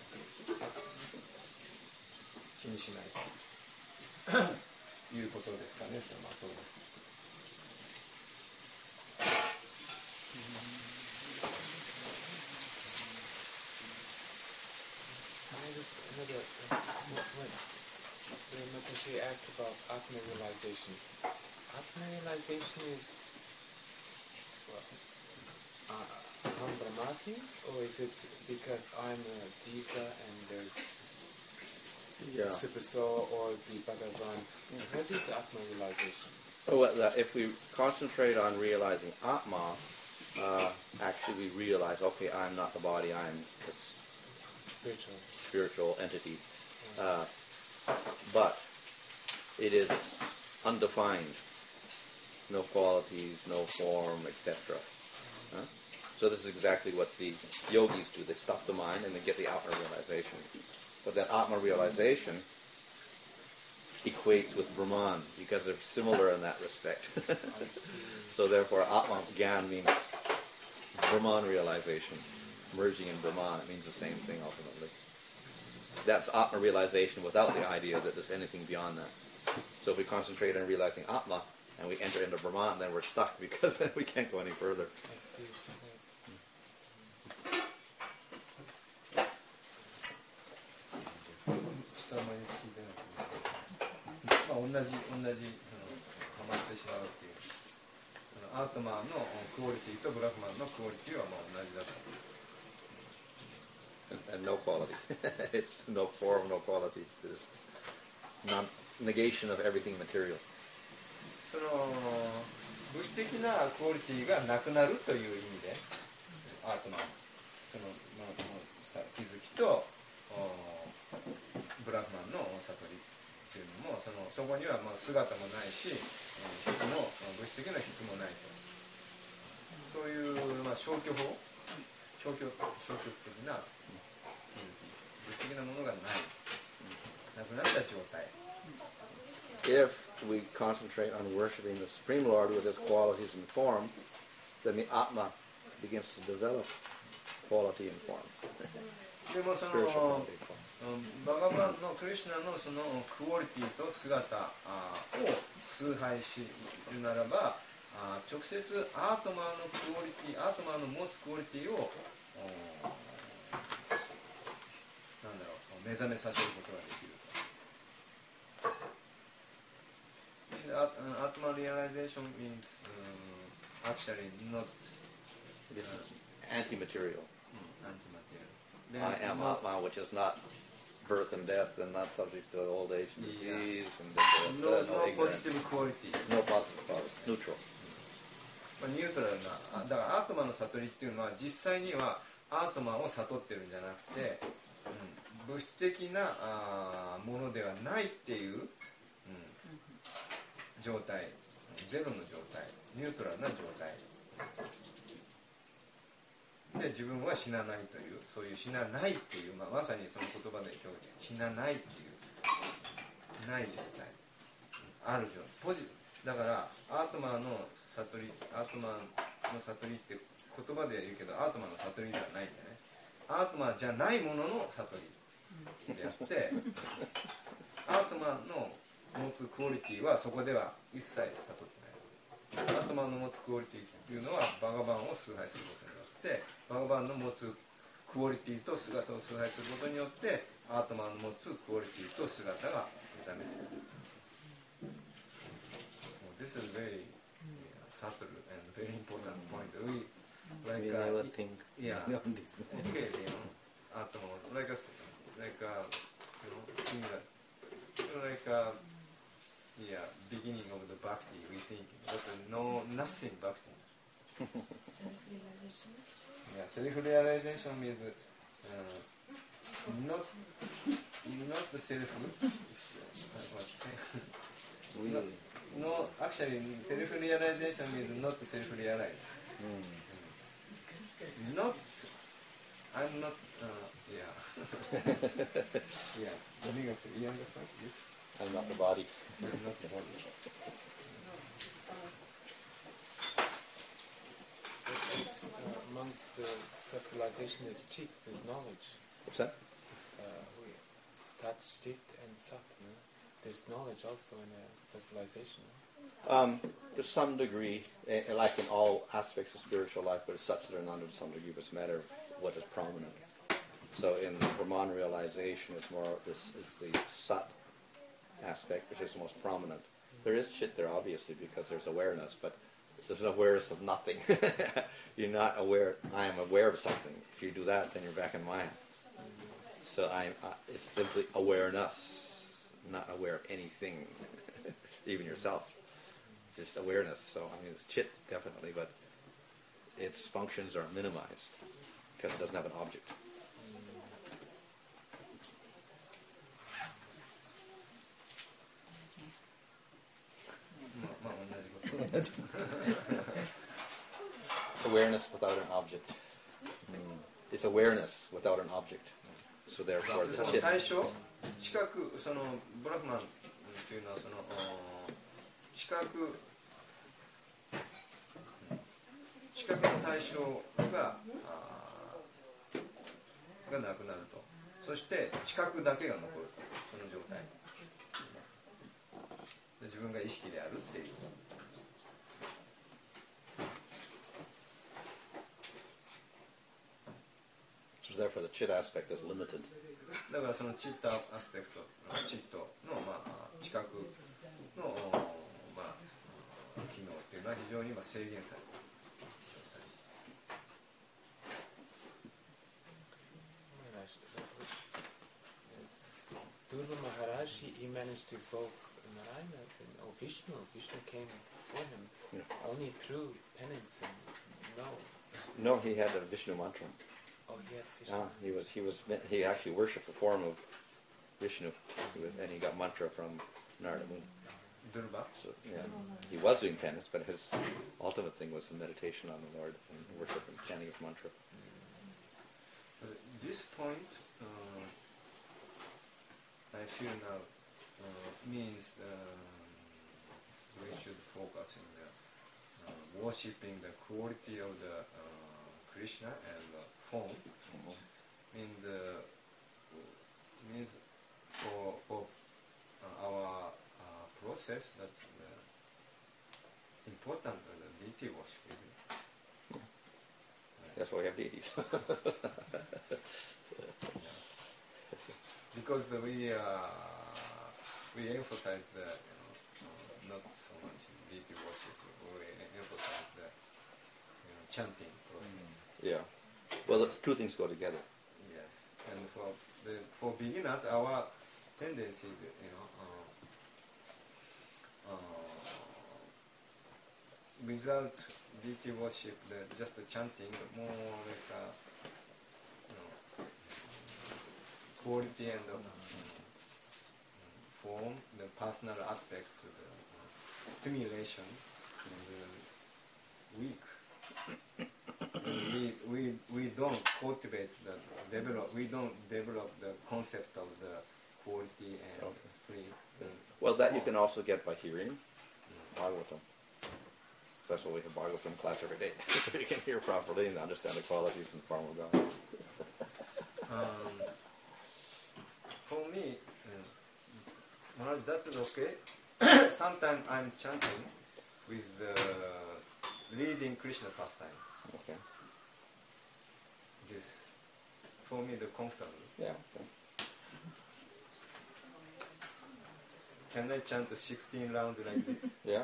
気にしないということですかね。まあそうです。 Another, uh, when, when Matashi asked about Atma realization, Atma realization is what? Uh, I'm Brahmasmi, or is it because I'm a Jiva and there's yeah. Super Soul or the Bhagavan? Mm-hmm. What is Atma realization? Oh, well, uh, if we concentrate on realizing Atma, uh, actually we realize, okay, I'm not the body, I'm this spiritual. spiritual entity, uh, but it is undefined, no qualities, no form, et cetera. Huh? So this is exactly what the yogis do. They stop the mind and they get the Atma realization. But that Atma realization equates with Brahman because they're similar in that respect. So therefore Atma Gyan means Brahman realization. Merging in Brahman, it means the same thing ultimately. That's Atma realization without the idea that there's anything beyond that. So if we concentrate on realizing Atma and we enter into Brahman, then we're stuck because then we can't go any further. I see. And no quality. It's no form, no quality. It's non negation of everything material. その物質的なクオリティがなくなるという意味で、アートのそのまあさ気づきとブラフマンの悟りっていうのもそのそこにはまあ姿もないし、質も物質的な質もないと。そういうまあ消去法、消去消極的な物質的なものがない、なくなった状態。 If we concentrate on worshiping the Supreme Lord with His qualities and form, then the Atma begins to develop quality and form. でもその Spiritual quality and form. バガバンのクリシュナのそのクオリティと姿あを崇拝しるならば、あ直接アートマーのクオリティ、アートマーの持つクオリティをなんだろう、目覚めさせることができると。Atma realization means um, actually not This is anti-material. anti-material. I am Atma, which is not birth and death, and not subject to old age and disease, and this, No, that, no no ignorance. positive quality. No positive qualities. Neutral. まあ、ニュートラルな、あだからアートマンの悟りっていうのは実際にはアートマンを悟ってるんじゃなくて、うん、物質的なあものではないっていう、うん、状態、ゼロの状態、ニュートラルな状態で自分は死なないという、そういう死なないっていう、まあ、まさにその言葉で表現、死なないっていうない状態、ある状態、ポジだからアートマンの悟り、アートマンの悟りって言葉で言うけどアートマンの悟りではないんだね。アートマンじゃないものの悟りであってアートマンの持つクオリティはそこでは一切悟ってない。アートマンの持つクオリティっていうのはバガバンを崇拝することによって、バガバンの持つクオリティと姿を崇拝することによってアートマンの持つクオリティと姿が目覚めている。This is very uh, subtle and very important point. We like We uh, never think yeah, beyond this. okay, you know, atom like a like a you know singer, like a yeah beginning of the bhakti. We think, but no nothing bhakti. Self-realization. Yeah, self-realization means uh, not not the self. We, no, no, actually, self-realization means not self-realized. mm. Not, I'm not, uh, yeah. yeah, you understand this? I'm not the body. I'm not the body. Uh, amongst the self-realization is chit, there's knowledge. What's that? Uh, we touch chit and sat. No? There's knowledge also in the self-realization. Um, to some degree, eh, like in all aspects of spiritual life, but it's such that are not to some degree, but it's a matter of what is prominent. So in Brahman realization, it's more this it's the sat aspect, which is the most prominent. There is chit there, obviously, because there's awareness, but there's an awareness of nothing. You're not aware. I am aware of something. If you do that, then you're back in Maya. So I'm. Uh, it's simply awareness, not aware of anything, even yourself. Just awareness. So I mean, it's chit definitely, but its functions are minimized because it doesn't have an object. Awareness without an object. Mm. It's awareness without an object. So therefore, the その chit. 対象、知覚、そのブラフマンというのはその知覚、知覚の対象ががなくなると、そして知覚だけが残ると、その状態。で自分が意識であるっていう。 So therefore, the chit aspect is limited. だからそのチッタアスペクト、チットのまあ知覚のまあ機能っていうのは非常に今制限されている。 Durga Maharaj, he, he managed to evoke Narayana, or Vishnu. Vishnu came for him Yeah. only through penance and no. No, he had a Vishnu mantra. Oh, he had Vishnu. Ah, he was he was he actually worshipped the form of Vishnu, he was, and he got mantra from Narada Muni. Durba. So yeah, he was doing penance, but his ultimate thing was the meditation on the Lord and worship and chanting his mantra. This point, uh, I feel now, uh, means uh, we should focus in the uh, worshipping the quality of the uh, Krishna and the form. In the means for for uh, our uh, process that the important uh, the deity worship, isn't it? That's why we have deities. Because the, we uh, we emphasize the you know, uh, not so much deity worship, we emphasize the you know, chanting process. Yeah. Well, the two things go together. Yes, and for the for beginners, our tendency, you know, uh, uh, without deity worship, the, just the chanting, more like a, you know, quality and the form, the personal aspect, the uh, stimulation, and the weak. we, we, we don't cultivate the develop we don't develop the concept of the quality and Okay. spirit. Well, that you can also get by hearing Bhagavatam. That's why we have Bhagavatam class every day. So you can hear properly and understand the qualities and the form of God. Um, for me, uh, well, that is okay. Sometimes I'm chanting with the leading Krishna pastime. Okay. This, for me, the comfortable. Yeah. Can I chant the sixteen rounds like this? Yeah.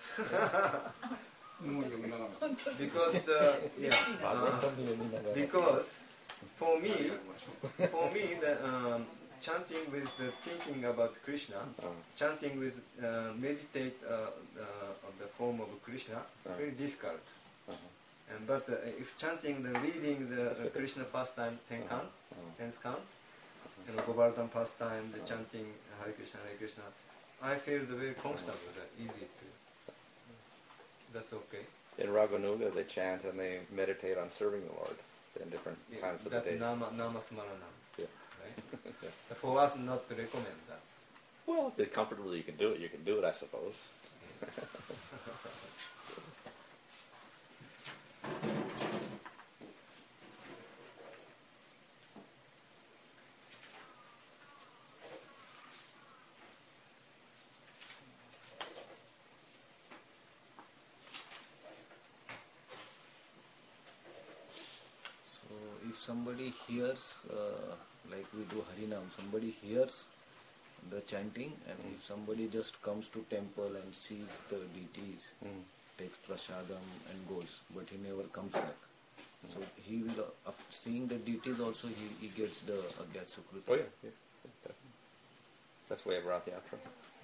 Because the yeah, uh, because for me, for me the um, chanting with the thinking about Krishna, Uh, chanting with uh, meditate uh, uh, on the form of Krishna, Uh. very difficult. uh-huh. And but uh, if chanting the reading the uh, Krishna pastime tenkan, Uh-huh. tense kan, you know, Govardhan pastime, the chanting Hare Krishna, Hare Krishna, I feel the very comfortable, that easy to. That's okay. In Raganuga, they chant and they meditate on serving the Lord in different Yeah, times of the that day. nama nama smaranam, Yeah. right? Yeah. For us, not to recommend that. Well, if it's comfortable, you can do it. You can do it, I suppose. So if somebody hears, uh, like we do Harinam, somebody hears the chanting, and if somebody just comes to temple and sees the deities, Mm. takes prasadam and goes, but he never comes back. So he will, uh, after seeing the deities also, he, he gets the Agyat Sukriti. Oh, yeah. yeah. That's why Rath Yatra.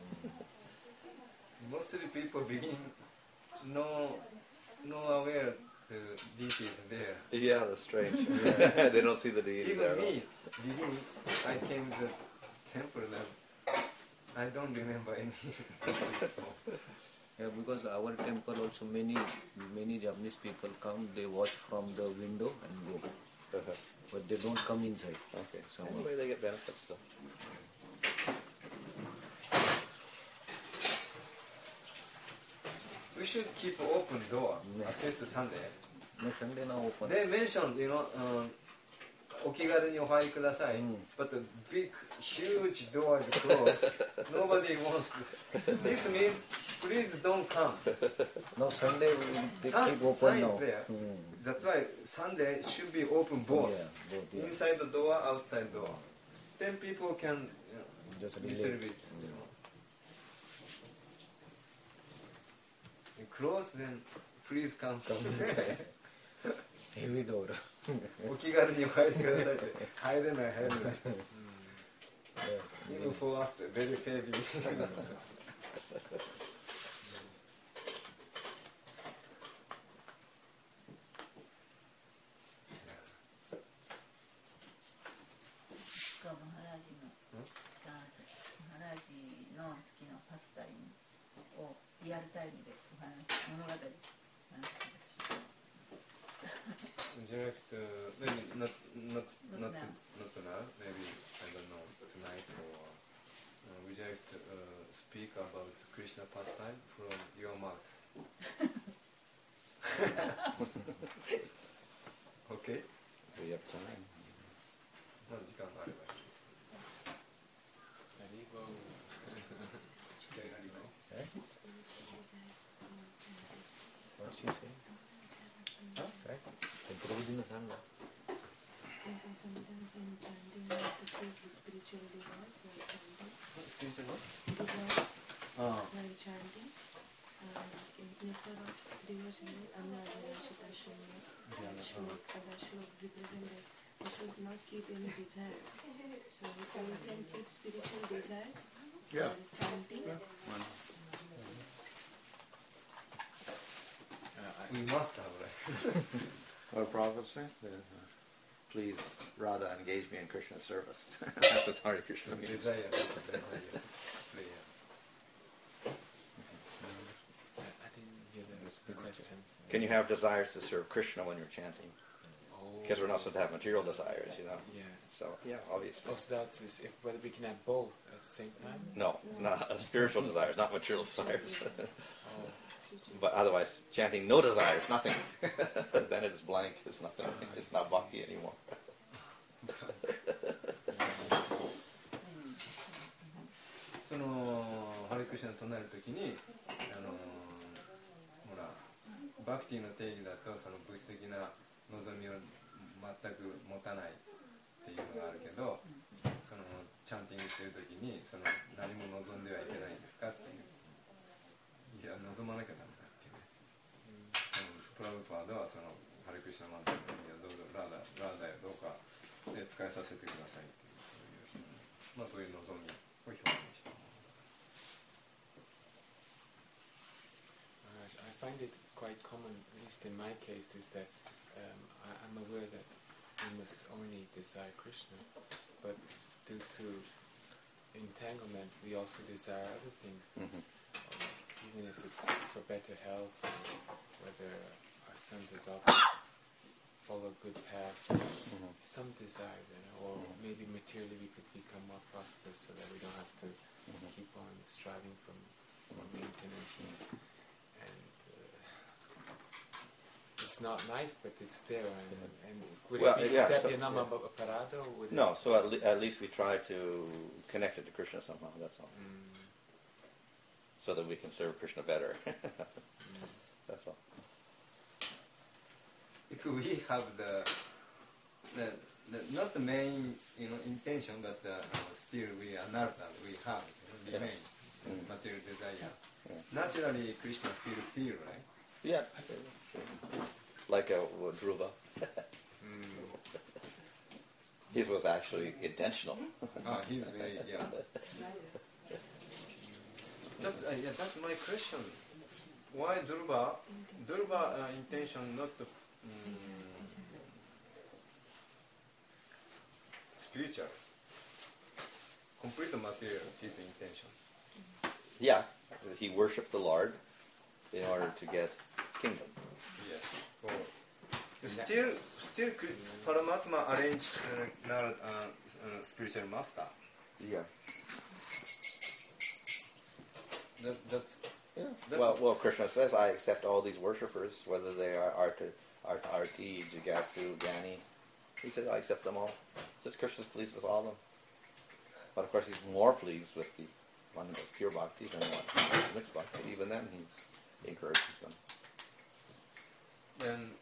Mostly people begin no no aware the deity is there. Yeah, that's strange. They don't see the deity Even there. me, beginning, I came to the temple and I don't remember any. Yeah, because our temple also many many Japanese people come, they watch from the window and go, Uh-huh. but they don't come inside. Okay. Somehow. Anyway, they get benefits still. We should keep open door at least Sunday. No, Sunday now open. They mentioned, you know, um, お気軽にお入りください。But the big, huge door is closed. Nobody wants to. This means, please don't come. Now Sunday we will they Sun- keep open sign now. there. Hmm. That's why Sunday should be open both. Yeah, both, yeah. Inside the door, outside door. Then people can, you know, Just little relate. bit. You know. You close, then please come. Come inside. Heavy door. お気軽にお入りくださいって入れない入れない。 Yes. Even for us, very heavy. 今日マハラージのマハラージの好きなパスタイムをリアルタイムでお話物語話してほしい。 Would you like to, maybe not, not, not, Not now. not now, maybe, I don't know, tonight or, uh, would you like to uh, speak about Krishna pastime from your mouth. Okay? We have time. まだ時間があればいいです。 Eh? What's she saying? Okay. Introducing the sangha. And sometimes in chanting, you have to take the spiritual device while chanting. Spiritual what? Device Ah. while chanting. And in nectar of devotion, Annadhyana Shitashuni, that shlok, that shlok represented, we should not keep any desires. So we can keep spiritual desires Yeah. while chanting. We must have, right? What Prabhupada say? Please, Radha, engage me in Krishna service. That's what Hare Krishna means. Desire, desire, prayer. I didn't hear the, the question. Can you have desires to serve Krishna when you're chanting? Oh. Because we're not supposed to have material desires, you know. Yes. So, yeah, obviously. Oh, so that's is if whether we can have both at the same time? No, not uh, spiritual desires, not material desires. Oh. But otherwise, chanting no desires, nothing. Then it's blank. It's nothing. It's not bhakti anymore. そのハレクリシナを唱えるときに、あのほらバクティの定義だとその物質的な望みを全く持たないっていうのがあるけど、そのチャンティングしてるときにその何も望んではいけないんですかっていう、いや望まなきゃダメだっていうね。そのプラブパードはそのハレクリシナマントルにはどうぞラーダラーダよどうかで使いさせてくださいっていう、まあそういう望みを表現して。 I find it quite common, at least in my case, is that um, I, I'm aware that we must only desire Krishna, but due to entanglement, we also desire other things, Mm-hmm. um, even if it's for better health, or whether our sons or daughters follow a good path, Mm-hmm. some desire, you know, or maybe materially we could become more prosperous so that we don't have to Mm-hmm. keep on striving for more maintenance. And, and uh, it's not nice, but it's there. And, and would Well, it be, yeah, would that so- be a nama yeah. parada? Or would No, it, so at, le- at least we try to connect it to Krishna somehow, that's all. Mm, So that we can serve Krishna better. That's all. If we have the, the, the not the main you know intention, but uh, still we anartha we have you know, remain Mm. material desire. Yeah. Naturally, Krishna feel feel right. Yeah. Like a uh, Dhruva. mm, His was actually intentional. Ah, he's very yeah. That's uh, yeah. That's my question. Why Dhruva? Dhruva uh, intention not the um, spiritual. Complete material his intention. Yeah, he worshipped the Lord in order to get kingdom. Yes. So, still, still could Paramatma arrange uh, now, uh, uh, spiritual master. Yeah. That, that's Yeah. That's- Well, well, Krishna says, "I accept all these worshippers, whether they are Arta, Arta, Arti, Jigasu, Gani." He said, "I accept them all." Says Krishna's pleased with all of them, but of course he's more pleased with the one who does pure bhakti than one who does mixed bhakti. Even then, he encourages them. and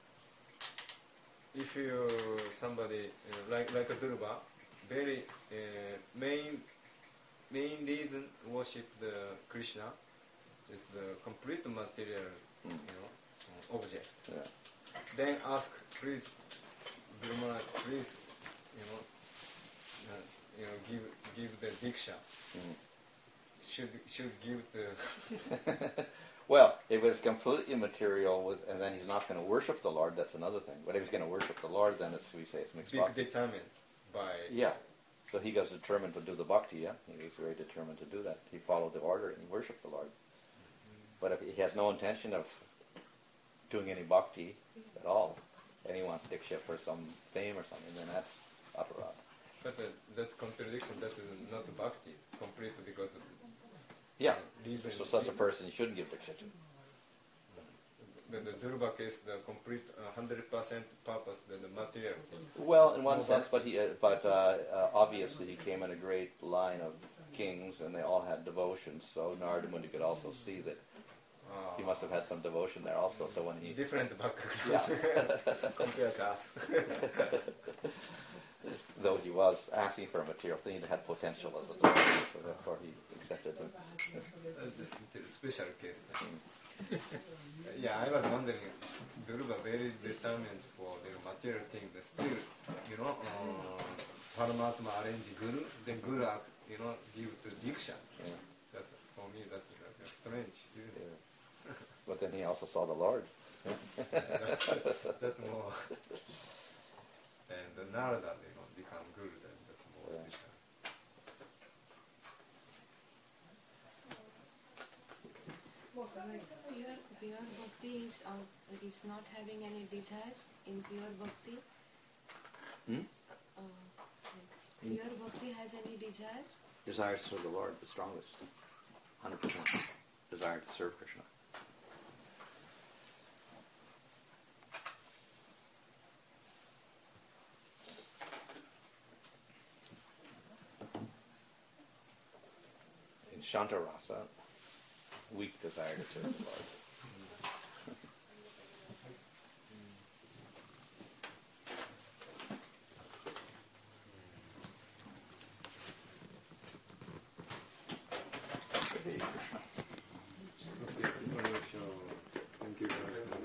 if you somebody uh, like like a Dhruva, very uh, main main reason worship the Krishna is the complete material, Mm. you know, uh, object. Yeah. Then ask, please, Guru Maharaj, please, you know, uh, you know, give give the diksha. Mm. Should should give the Well, if it's completely material, with, and then he's not going to worship the Lord, that's another thing. But if he's going to worship the Lord, then it's, we say it's mixed big bhakti. determined by Yeah. So he was determined to do the bhakti, yeah? He was very determined to do that. He followed the order and he worshipped the Lord. But if he has no intention of doing any bhakti at all, and he wants diksha for some fame or something, then that's aparadha. But uh, that's contradiction. That is not bhakti. Complete because So such a person you shouldn't give diksha to. The, the Durva case, the complete uh, one hundred percent purpose, the, the material things. Well, in one sense, but he, uh, but uh, uh, obviously he came in a great line of kings, and they all had devotion. So Narada Muni could also see that Uh, he must have had some devotion there also. So when he different background Yeah. compared to us. though he was asking for a material thing, he had potential as a devotee, so therefore he accepted him. It's a special case. Yeah, I was wondering, Durga very determined for the material thing, but still, you know, uh, Paramatma arrange Guru, then Guru, you know, give the diksha. Yeah. That, for me, that's, that's strange. Yeah. But then he also saw the Lord. that's, that's more. And the Narada, you know, become Guru, then that's more Yeah. special. Pure, pure bhakti is, out, it is not having any desires in pure bhakti. Hmm? Uh, pure bhakti has any desires? Desire to serve the Lord, the strongest. one hundred percent. Desire to serve Krishna. In Shantarasa, weak desire to serve the Lord. Hare Krishna. Thank you.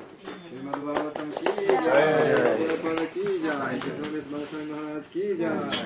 Srimad Bhagavatam ki jai, Prabhupada ki jai, Krishna Maharaj ki jai.